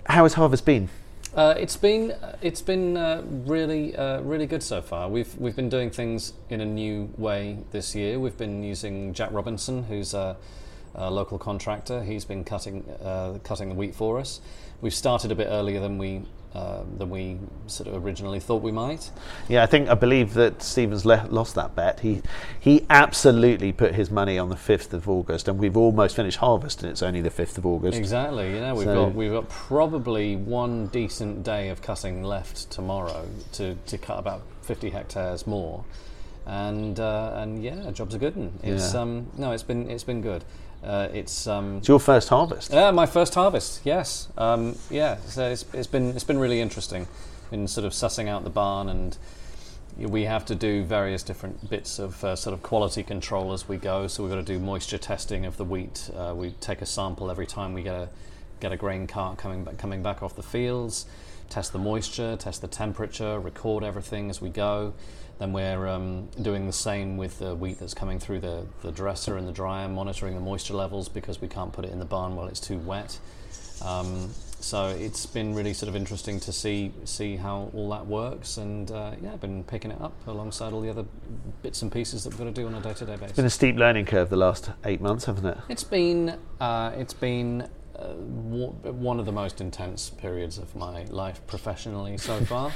A: how has harvest been?
C: Uh, it's been it's been uh, really uh, really good so far. We've we've been doing things in a new way this year. We've been using Jack Robinson, who's a, a local contractor. He's been cutting uh, cutting the wheat for us. We've started a bit earlier than we uh, than we sort of originally thought we might.
A: Yeah, I think I believe that Stephen's le- lost that bet. He he absolutely put his money on the fifth of August, and we've almost finished harvest, and it's only the fifth of August.
C: Exactly. You know, we've
A: So-
C: got we've got probably one decent day of cutting left tomorrow to, to cut about fifty hectares more, and uh, and yeah, job's a good one. It's
A: Yeah.
C: um no, it's been it's been good. Uh, it's um
A: It's your first harvest.
C: yeah, my first harvest. Yes, um, yeah. So it's it's been it's been really interesting. Been sort of sussing out the barn, and we have to do various different bits of uh, sort of quality control as we go. So we've got to do moisture testing of the wheat. Uh, we take a sample every time we get a get a grain cart coming back coming back off the fields. Test the moisture, test the temperature, record everything as we go. Then we're um, doing the same with the wheat that's coming through the, the dresser and the dryer, monitoring the moisture levels because we can't put it in the barn while it's too wet. Um, so it's been really sort of interesting to see see how all that works, and uh, yeah, I've been picking it up alongside all the other bits and pieces that we've got to do on a day-to-day basis.
A: It's been a steep learning curve the last eight months, hasn't it?
C: It's been uh, it's been uh, w- one of the most intense periods of my life professionally so far.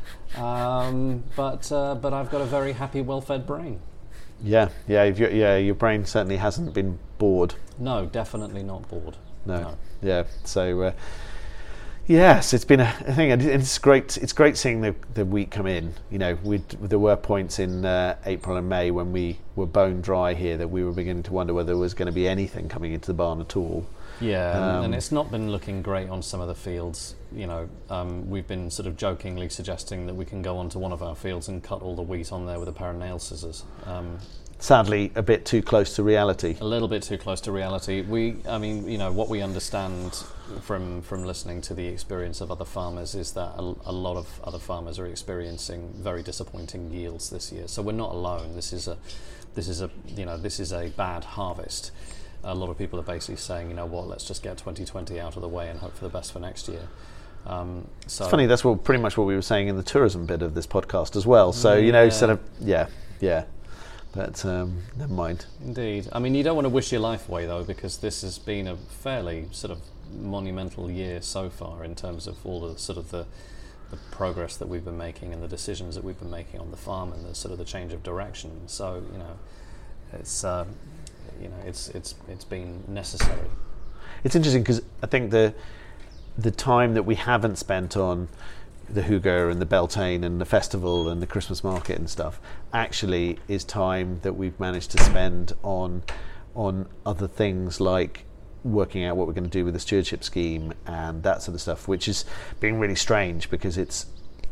C: Um, but uh, but I've got a very happy, well-fed brain.
A: Yeah, yeah, if you're, yeah. Your brain certainly hasn't been bored.
C: No, definitely not bored.
A: No,
C: No.
A: yeah. So uh, yes, it's been a thing, and it's great. It's great seeing the the wheat come in. You know, we there were points in uh, April and May when we were bone dry here that we were beginning to wonder whether there was going to be anything coming into the barn at all.
C: Yeah, and,
A: Um,
C: and it's not been looking great on some of the fields. You know, um, we've been sort of jokingly suggesting that we can go onto one of our fields and cut all the wheat on there with a pair of nail scissors. Um,
A: Sadly, a bit too close to reality.
C: a little bit too close to reality. We, I mean, you know, what we understand from from listening to the experience of other farmers is that a, a lot of other farmers are experiencing very disappointing yields this year. So we're not alone. This is a, this is a, you know, this is a bad harvest. A lot of people are basically saying, you know what, let's just get twenty twenty out of the way and hope for the best for next year. Um, so
A: It's funny. That's what pretty much what we were saying in the tourism bit of this podcast as well. So you know,
C: Yeah.
A: sort of, yeah, yeah. But um, never mind.
C: Indeed. I mean, you don't want to wish your life away, though, because this has been a fairly sort of monumental year so far in terms of all the sort of the, the progress that we've been making and the decisions that we've been making on the farm and the sort of the change of direction. So, you know, it's um, you know, it's it's it's been necessary.
A: It's interesting because I think the the time that we haven't spent on the Hugo and the Beltane and the festival and the Christmas market and stuff actually is time that we've managed to spend on on other things like working out what we're going to do with the stewardship scheme and that sort of stuff, which is being really strange because it's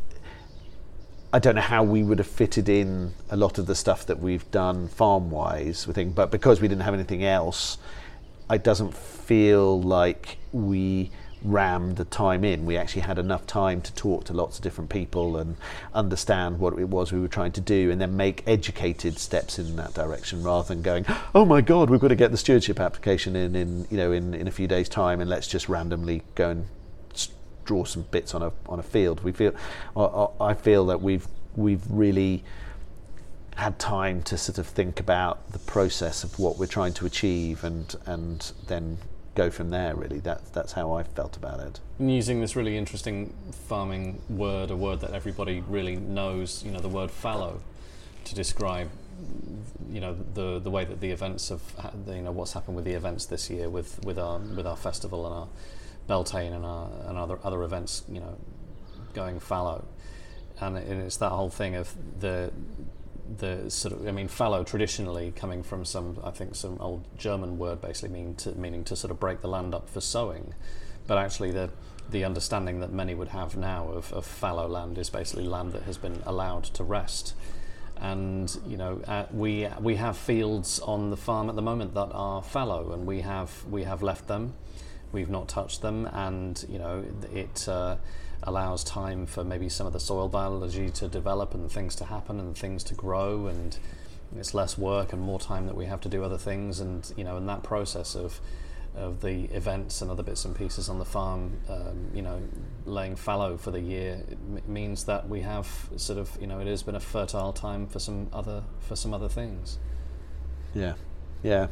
A: I don't know how we would have fitted in a lot of the stuff that we've done farm-wise, we think, but because we didn't have anything else, it doesn't feel like we rammed the time in. We actually had enough time to talk to lots of different people and understand what it was we were trying to do and then make educated steps in that direction rather than going, oh my God, we've got to get the stewardship application in, in you know, in, in a few days' time and let's just randomly go and draw some bits on a on a field. We feel, I feel that we've we've really had time to sort of think about the process of what we're trying to achieve and and then go from there. Really, that that's how I felt about it.
C: I'm using this really interesting farming word, a word that everybody really knows. You know, the word fallow, to describe, you know, the the way that the events have, you know, what's happened with the events this year with with our with our festival and our Beltane and, our, and other other events, you know, going fallow, and it's that whole thing of the the sort of, I mean, fallow traditionally coming from some, I think, some old German word basically mean to, meaning to sort of break the land up for sowing, but actually the the understanding that many would have now of, of fallow land is basically land that has been allowed to rest. And you know, uh, we we have fields on the farm at the moment that are fallow, and we have we have left them. We've not touched them, and you know it uh, allows time for maybe some of the soil biology to develop and things to happen and things to grow, and it's less work and more time that we have to do other things, and you know, in that process of of the events and other bits and pieces on the farm, um, you know, laying fallow for the year, it m- means that we have sort of, you know, it has been a fertile time for some other for some other things.
A: Yeah, yeah,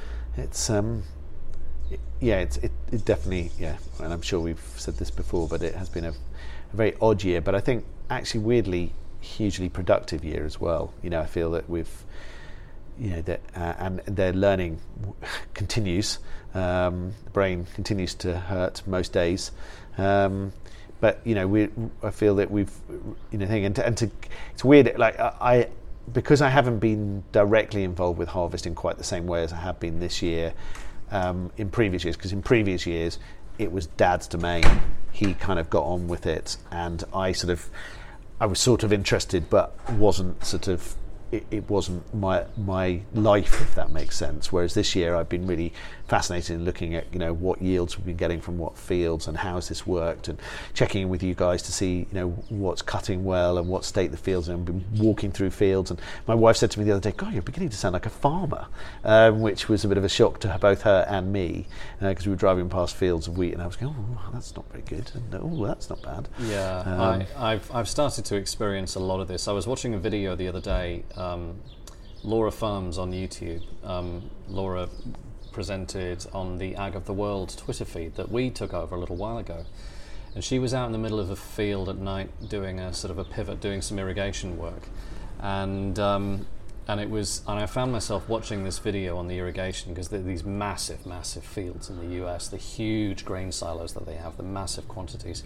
A: it's um, it, yeah, it's it, it definitely yeah, and I'm sure we've said this before, but it has been a, a very odd year, but I think actually weirdly hugely productive year as well. You know, I feel that we've, you know, that uh, and their learning continues. Um, the brain continues to hurt most days, um, but you know, we I feel that we've, you know, thing and to, and to it's weird. Like I, because I haven't been directly involved with harvest in quite the same way as I have been this year, um, in previous years. Because in previous years, it was Dad's domain. He kind of got on with it, and I sort of, I was sort of interested, but wasn't sort of. It, it wasn't my my life, if that makes sense. Whereas this year I've been really fascinated in looking at, you know, what yields we've been getting from what fields and how has this worked, and checking in with you guys to see, you know, what's cutting well and what state the fields are. I've been walking through fields, and my wife said to me the other day, "God, you're beginning to sound like a farmer," um, which was a bit of a shock to both her and me, because uh, we were driving past fields of wheat, and I was going, "Oh, that's not very good," and "Oh, that's not bad."
C: Yeah, um, I, I've I've started to experience a lot of this. I was watching a video the other day. Um, Laura Farms on YouTube. Um, Laura presented on the Ag of the World Twitter feed that we took over a little while ago, and she was out in the middle of a field at night doing a sort of a pivot, doing some irrigation work, and um, and it was and I found myself watching this video on the irrigation, because they're these massive, massive fields in the U S, the huge grain silos that they have, the massive quantities,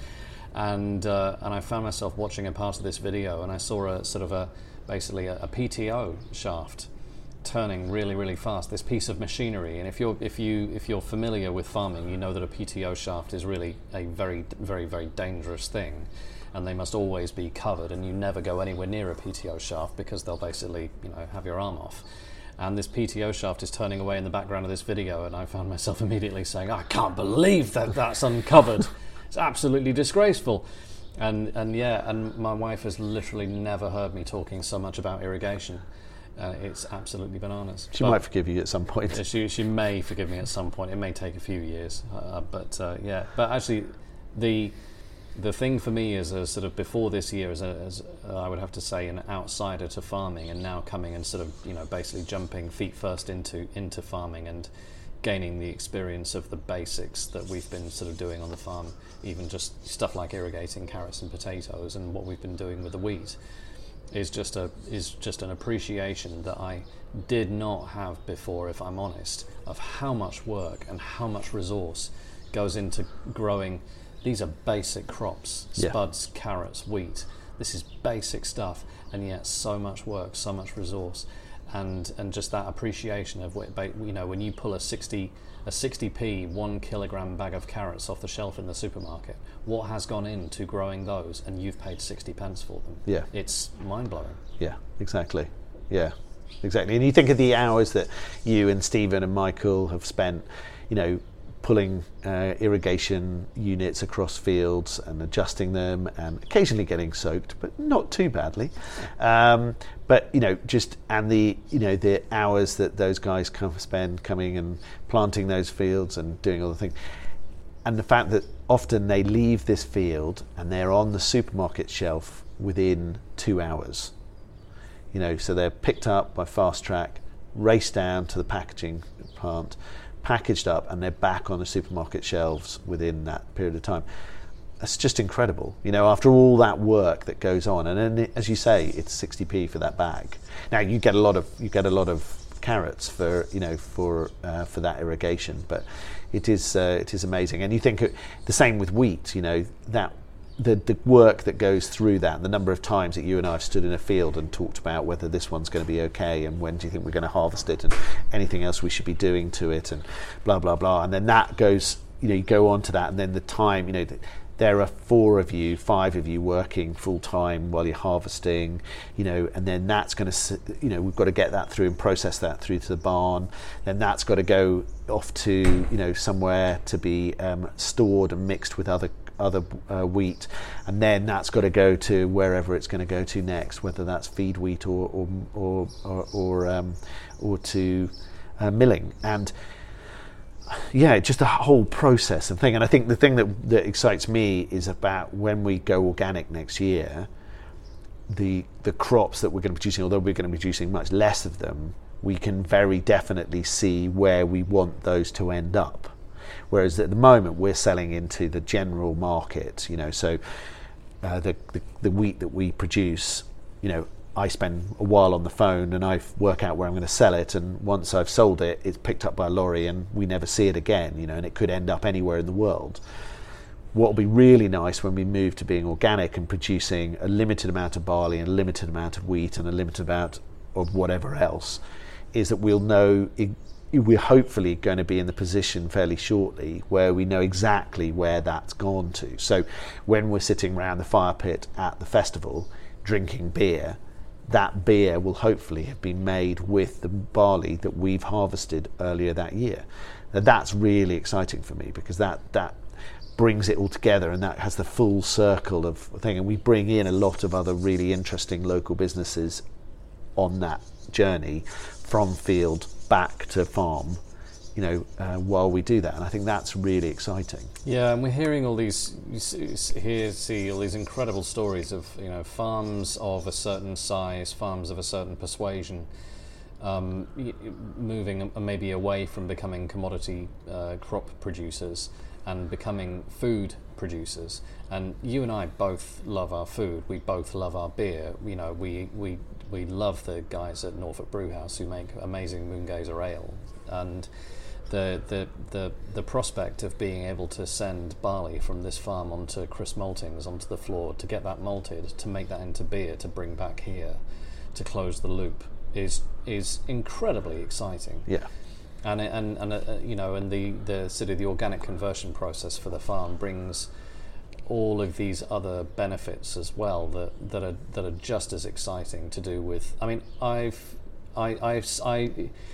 C: and uh, and I found myself watching a part of this video, and I saw a sort of a basically a, a P T O shaft turning really, really fast. This piece of machinery, and if you're if you if you're familiar with farming, you know that a P T O shaft is really a very, very, very dangerous thing, and they must always be covered. And you never go anywhere near a P T O shaft because they'll basically, you know, have your arm off. And this P T O shaft is turning away in the background of this video, and I found myself immediately saying, "I can't believe that that's uncovered. It's absolutely disgraceful." And and yeah, and my wife has literally never heard me talking so much about irrigation. Uh, it's absolutely bananas.
A: She
C: but
A: might forgive you at some point.
C: She she may forgive me at some point. It may take a few years, uh, but uh, yeah. But actually, the the thing for me is a sort of before this year, as, a, as uh, I would have to say, an outsider to farming, and now coming and sort of, you know, basically jumping feet first into into farming and gaining the experience of the basics that we've been sort of doing on the farm, even just stuff like irrigating carrots and potatoes, and what we've been doing with the wheat, is just a is just an appreciation that I did not have before, if I'm honest, of how much work and how much resource goes into growing. These are basic crops: spuds, yeah. carrots, wheat. This is basic stuff, and yet so much work, so much resource. And and just that appreciation of what, you know, when you pull a sixty a sixty p one kilogram bag of carrots off the shelf in the supermarket, what has gone into growing those, and you've paid sixty pence for them.
A: Yeah,
C: it's mind blowing.
A: Yeah, exactly. Yeah, exactly. And you think of the hours that you and Stephen and Michael have spent, you know, pulling uh, irrigation units across fields and adjusting them, and occasionally getting soaked, but not too badly. Um, but you know, just and the you know the hours that those guys come spend coming and planting those fields and doing all the things, and the fact that often they leave this field and they're on the supermarket shelf within two hours. You know, so they're picked up by fast track, raced down to the packaging plant, packaged up, and they're back on the supermarket shelves within that period of time. That's just incredible, you know, after all that work that goes on. And then, as you say, it's sixty p for that bag. Now you get a lot of you get a lot of carrots for you know for uh, for that irrigation, but it is uh, it is amazing. And you think the same with wheat, you know, that the the work that goes through that, the number of times that you and I have stood in a field and talked about whether this one's going to be okay, and when do you think we're going to harvest it, and anything else we should be doing to it, and blah blah blah. And then that goes, you know, you go on to that, and then the time, you know, there are four of you, five of you working full time while you're harvesting, you know, and then that's going to, you know, we've got to get that through and process that through to the barn. Then that's got to go off to, you know, somewhere to be um, stored and mixed with other other uh, wheat, and then that's got to go to wherever it's going to go to next, whether that's feed wheat or or or or, or, um, or to uh, milling. And yeah, just the whole process and thing. And I think the thing that, that excites me is about when we go organic next year, the the crops that we're going to be producing, although we're going to be producing much less of them, we can very definitely see where we want those to end up. Whereas at the moment we're selling into the general market, you know, so uh, the, the the wheat that we produce, you know, I spend a while on the phone and I work out where I'm going to sell it, and once I've sold it, it's picked up by a lorry and we never see it again, you know, and it could end up anywhere in the world. What will be really nice when we move to being organic and producing a limited amount of barley and a limited amount of wheat and a limited amount of whatever else is that we'll know, we're hopefully going to be in the position fairly shortly where we know exactly where that's gone to. So when we're sitting around the fire pit at the festival drinking beer, that beer will hopefully have been made with the barley that we've harvested earlier that year. Now that's really exciting for me, because that that brings it all together, and that has the full circle of thing, and we bring in a lot of other really interesting local businesses on that journey from field back to farm, you know, uh, while we do that, and I think that's really exciting.
C: Yeah, and we're hearing all these, you see, hear, see all these incredible stories of, you know, farms of a certain size, farms of a certain persuasion, um, moving maybe away from becoming commodity uh, crop producers and becoming food producers. And you and I both love our food. We both love our beer. You know, we we we love the guys at Norfolk Brewhouse who make amazing Moongazer ale. And the the the the prospect of being able to send barley from this farm onto Chris Maltings onto the floor, to get that malted, to make that into beer, to bring back here, to close the loop, is is incredibly exciting.
A: Yeah.
C: And and and uh, you know, and the the sort of the organic conversion process for the farm brings all of these other benefits as well that that are that are just as exciting to do with. I mean, I've I I've I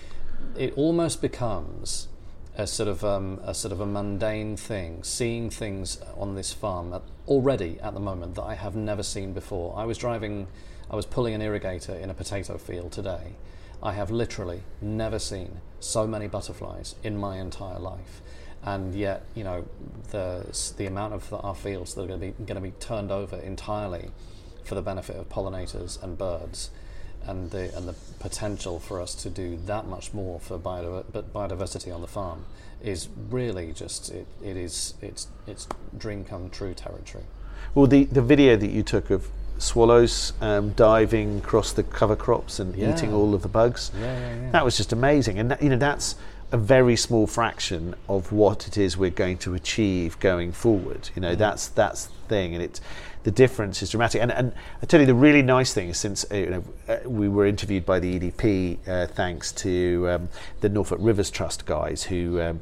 C: it almost becomes a sort of um, a sort of a mundane thing, seeing things on this farm at, already at the moment that I have never seen before. I was driving, I was pulling an irrigator in a potato field today. I have literally never seen so many butterflies in my entire life, and yet, you know, the the amount of the, our fields that are going to be going to be turned over entirely for the benefit of pollinators and birds, and the and the potential for us to do that much more for biodiver- but biodiversity on the farm is really just it, it is it's it's dream come true territory.
A: Well, the the video that you took of swallows um, diving across the cover crops and
C: Yeah.
A: eating all of the bugs,
C: Yeah, yeah, yeah.
A: that was just amazing. And that, you know, that's a very small fraction of what it is we're going to achieve going forward. You know,
C: Mm.
A: that's that's the thing, and it the difference is dramatic. And and I tell you, the really nice thing is, since uh, you know uh, we were interviewed by the E D P, uh, thanks to um, the Norfolk Rivers Trust guys who. Um,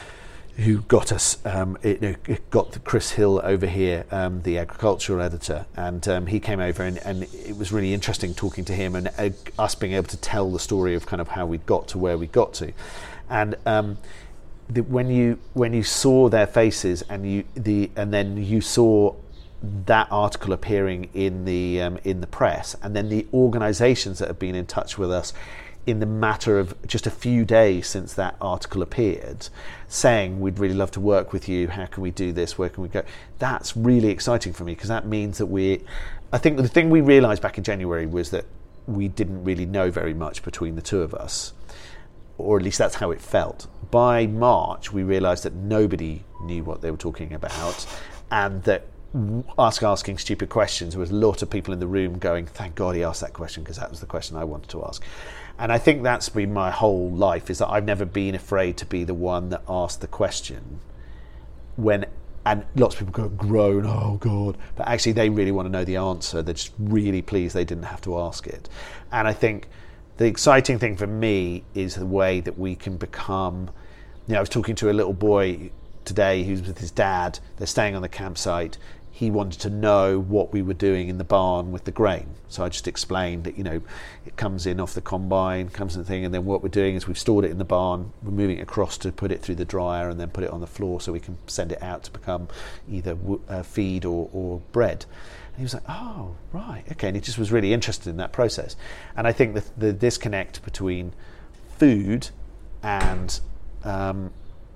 A: who got us, um, it, you know, got Chris Hill over here, um, the agricultural editor, and um, he came over, and, and it was really interesting talking to him and uh, us being able to tell the story of kind of how we got to where we got to. And um, the, when you when you saw their faces, and you the and then you saw that article appearing in the um, in the press, and then the organisations that have been in touch with us in the matter of just a few days since that article appeared, saying we'd really love to work with you, how can we do this, where can we go, that's really exciting for me, because that means that we, I think the thing we realised back in January was that we didn't really know very much between the two of us, or at least that's how it felt. By March we realised that nobody knew what they were talking about, and that Ask asking stupid questions, there was a lot of people in the room going, thank God he asked that question, because that was the question I wanted to ask. And I think that's been my whole life, is that I've never been afraid to be the one that asked the question when, and lots of people go groan, oh God, but actually they really want to know the answer. They're just really pleased they didn't have to ask it. And I think the exciting thing for me is the way that we can become, you know, I was talking to a little boy today who's with his dad, they're staying on the campsite. He wanted to know what we were doing in the barn with the grain. So I just explained that, you know, it comes in off the combine, comes in the thing, and then what we're doing is we've stored it in the barn, we're moving it across to put it through the dryer and then put it on the floor so we can send it out to become either uh, feed or, or bread. And he was like, oh, right, okay. And he just was really interested in that process. And I think the, the disconnect between food and um,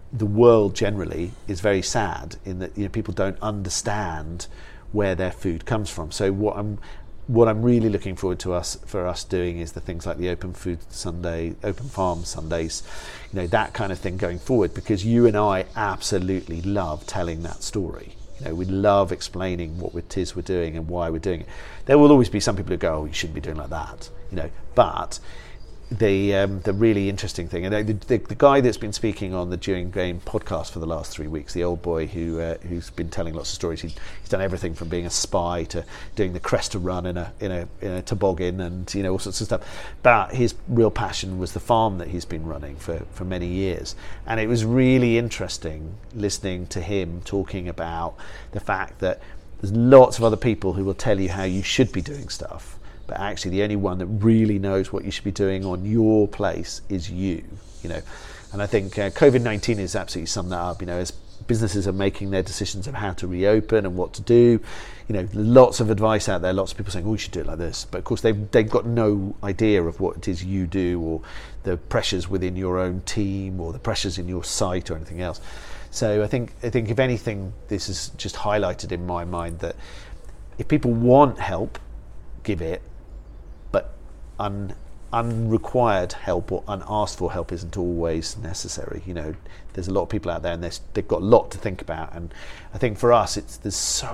A: the world generally is very sad in that, you know, people don't understand where their food comes from. So what I'm what I'm really looking forward to us for us doing is the things like the Open Food Sunday, Open Farm Sundays, you know, that kind of thing going forward, because you and I absolutely love telling that story. You know, we love explaining what it is we're doing and why we're doing it. There will always be some people who go, "Oh, you shouldn't be doing like that," you know, but the um, the really interesting thing, and the, the, the guy that's been speaking on the During Game podcast for the last three weeks, the old boy who uh, who's been telling lots of stories. He, he's done everything from being a spy to doing the Cresta run in a in a in a toboggan, and you know, all sorts of stuff. But his real passion was the farm that he's been running for for many years, and it was really interesting listening to him talking about the fact that there's lots of other people who will tell you how you should be doing stuff. But actually the only one that really knows what you should be doing on your place is you, you know. And I think uh, COVID nineteen has absolutely summed that up, you know, as businesses are making their decisions of how to reopen and what to do, you know, lots of advice out there, lots of people saying, oh, you should do it like this. But of course they've, they've got no idea of what it is you do, or the pressures within your own team, or the pressures in your site, or anything else. So I think, I think if anything, this has just highlighted in my mind that if people want help, give it. Un, unrequired help or unasked for help isn't always necessary. You know, there's a lot of people out there, and they've got a lot to think about. And I think for us, it's there's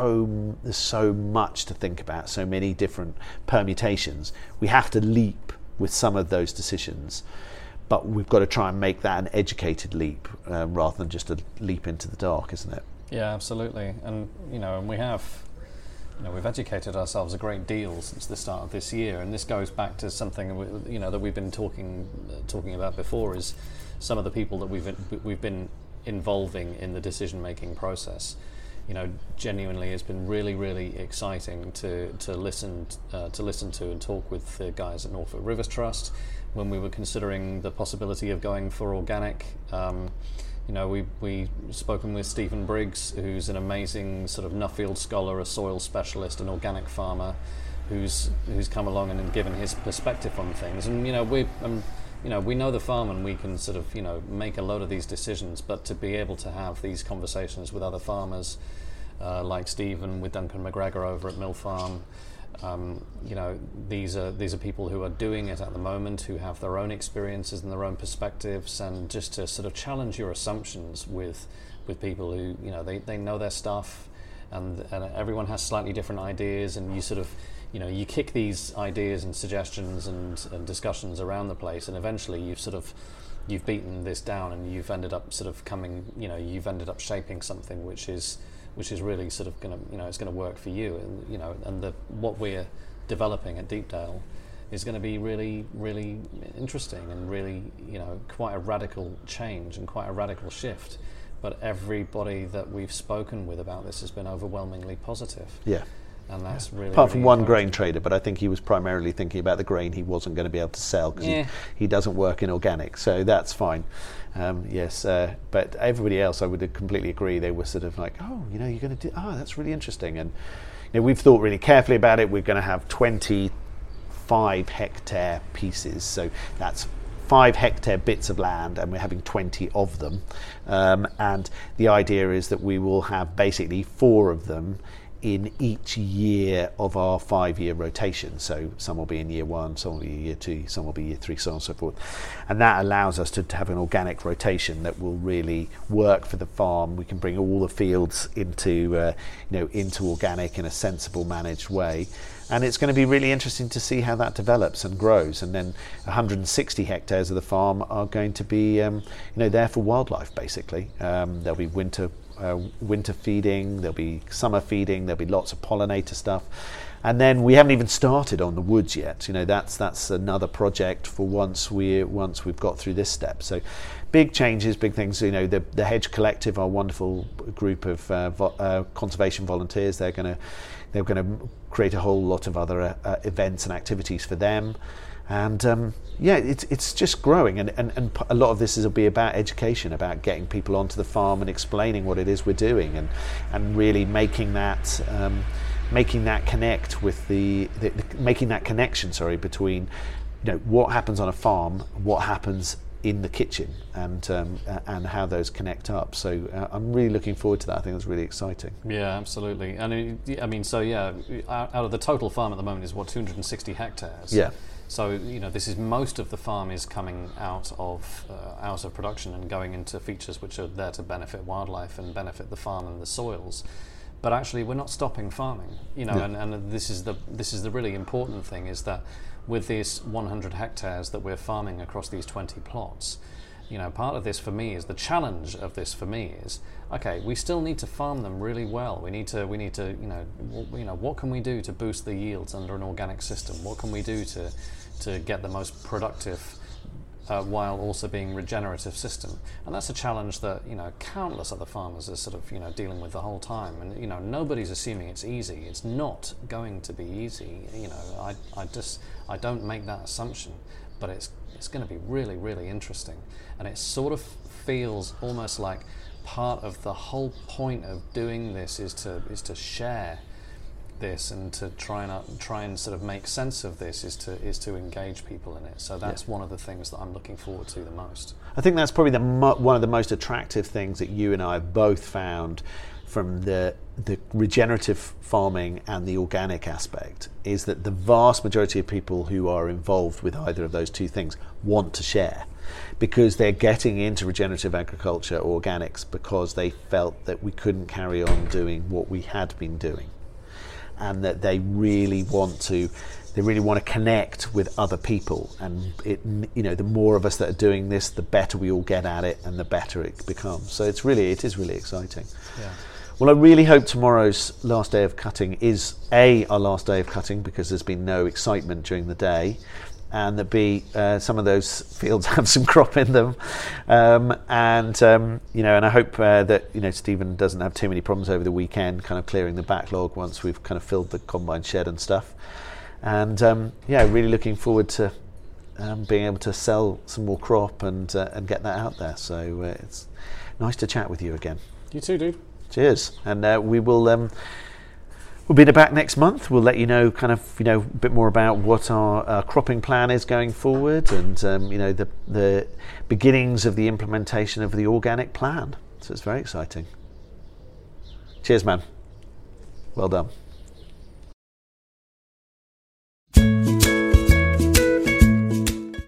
A: so there's so much to think about, so many different permutations. We have to leap with some of those decisions, but we've got to try and make that an educated leap um, rather than just a leap into the dark, isn't it?
C: Yeah, absolutely. And you know, and we have. You know, we've educated ourselves a great deal since the start of this year, and this goes back to something you know that we've been talking uh, talking about before. Is some of the people that we've we've been involving in the decision-making process. You know, genuinely, it's been really, really exciting to to listen uh, to listen to and talk with the guys at Norfolk Rivers Trust when we were considering the possibility of going for organic. Um, You know, we we spoken with Stephen Briggs, who's an amazing sort of Nuffield scholar, a soil specialist, an organic farmer, who's who's come along and given his perspective on things. And you know, we um, you know we know the farm, and we can sort of you know make a load of these decisions. But to be able to have these conversations with other farmers, uh, like Stephen, with Duncan McGregor over at Mill Farm. Um, you know, these are these are people who are doing it at the moment, who have their own experiences and their own perspectives, and just to sort of challenge your assumptions with with people who you know they, they know their stuff, and, and everyone has slightly different ideas, and you sort of you know you kick these ideas and suggestions and, and discussions around the place, and eventually you've sort of you've beaten this down, and you've ended up sort of coming you know you've ended up shaping something which is. which is really sort of going to, you know, it's going to work for you, and you know, and the what we're developing at Deepdale is going to be really, really interesting and really, you know, quite a radical change and quite a radical shift. But everybody that we've spoken with about this has been overwhelmingly positive.
A: Yeah.
C: And that's
A: yeah.
C: really
A: apart
C: really
A: from one grain trader, but I think he was primarily thinking about the grain he wasn't going to be able to sell because yeah. he, he doesn't work in organic, so that's fine. Um, yes, uh, but everybody else, I would completely agree. They were sort of like, oh, you know, you're going to do, oh, that's really interesting. And you know, we've thought really carefully about it. We're going to have twenty-five hectare pieces, so that's five hectare bits of land, and we're having twenty of them. Um, and the idea is that we will have basically four of them in each year of our five-year rotation. So some will be in year one, some will be year two, some will be year three, so on and so forth. And that allows us to, to have an organic rotation that will really work for the farm. We can bring all the fields into, uh, you know, into organic in a sensible, managed way. And it's going to be really interesting to see how that develops and grows. And then one hundred sixty hectares of the farm are going to be, um, you know, there for wildlife, basically. Um, there'll be winter Uh, winter feeding, there'll be summer feeding, there'll be lots of pollinator stuff, and then we haven't even started on the woods yet. You know, that's that's another project for once we once we've got through this step. So big changes, big things. You know, the the Hedge Collective, our wonderful group of uh, vo- uh, conservation volunteers, they're going to they're going to create a whole lot of other uh, events and activities for them. And um, yeah, it's it's just growing, and, and, and a lot of this will be about education, about getting people onto the farm and explaining what it is we're doing, and and really making that um, making that connect with the, the, the making that connection, sorry, between you know what happens on a farm, what happens in the kitchen and um, and how those connect up. So uh, I'm really looking forward to that. I think it's really exciting.
C: Yeah, absolutely. And it, I mean, so yeah, out of the total farm at the moment is what, two hundred sixty hectares.
A: Yeah.
C: So you know, this is most of the farm is coming out of uh, out of production and going into features which are there to benefit wildlife and benefit the farm and the soils. But actually, we're not stopping farming. You know,
A: Yeah.
C: and, and this is the this is the really important thing, is that with these one hundred hectares that we're farming across these twenty plots, you know, part of this for me is the challenge of this for me is, okay, we still need to farm them really well. We need to, we need to, you know, w- you know, what can we do to boost the yields under an organic system? What can we do to, to get the most productive, uh, while also being regenerative system? And that's a challenge that, you know, countless other farmers are sort of, you know, dealing with the whole time. And, you know, nobody's assuming it's easy. It's not going to be easy. You know, I, I just, I don't make that assumption, but it's, it's going to be really, really interesting. And it sort of feels almost like part of the whole point of doing this is to is to share this and to try and uh, try and sort of make sense of this, is to is to engage people in it. So that's
A: Yeah.
C: one of the things that I'm looking forward to the most.
A: I think that's probably the mo- one of the most attractive things that you and I have both found from the the regenerative farming and the organic aspect, is that the vast majority of people who are involved with either of those two things want to share, because they're getting into regenerative agriculture or organics because they felt that we couldn't carry on doing what we had been doing, and that they really want to they really want to connect with other people. And it, you know, the more of us that are doing this, the better we all get at it and the better it becomes. So it's really it is really exciting.
C: Yeah.
A: Well, I really hope tomorrow's last day of cutting is A, our last day of cutting, because there's been no excitement during the day, and that B, uh, some of those fields have some crop in them, um, and um, you know, and I hope uh, that you know Stephen doesn't have too many problems over the weekend, kind of clearing the backlog once we've kind of filled the combine shed and stuff. And um, yeah, really looking forward to um, being able to sell some more crop and uh, and get that out there. So uh, it's nice to chat with you again.
C: You too, dude.
A: Cheers, and uh, we will um, we'll be back next month. We'll let you know kind of you know a bit more about what our uh, cropping plan is going forward, and um, you know the the beginnings of the implementation of the organic plan. So it's very exciting. Cheers, man. Well done.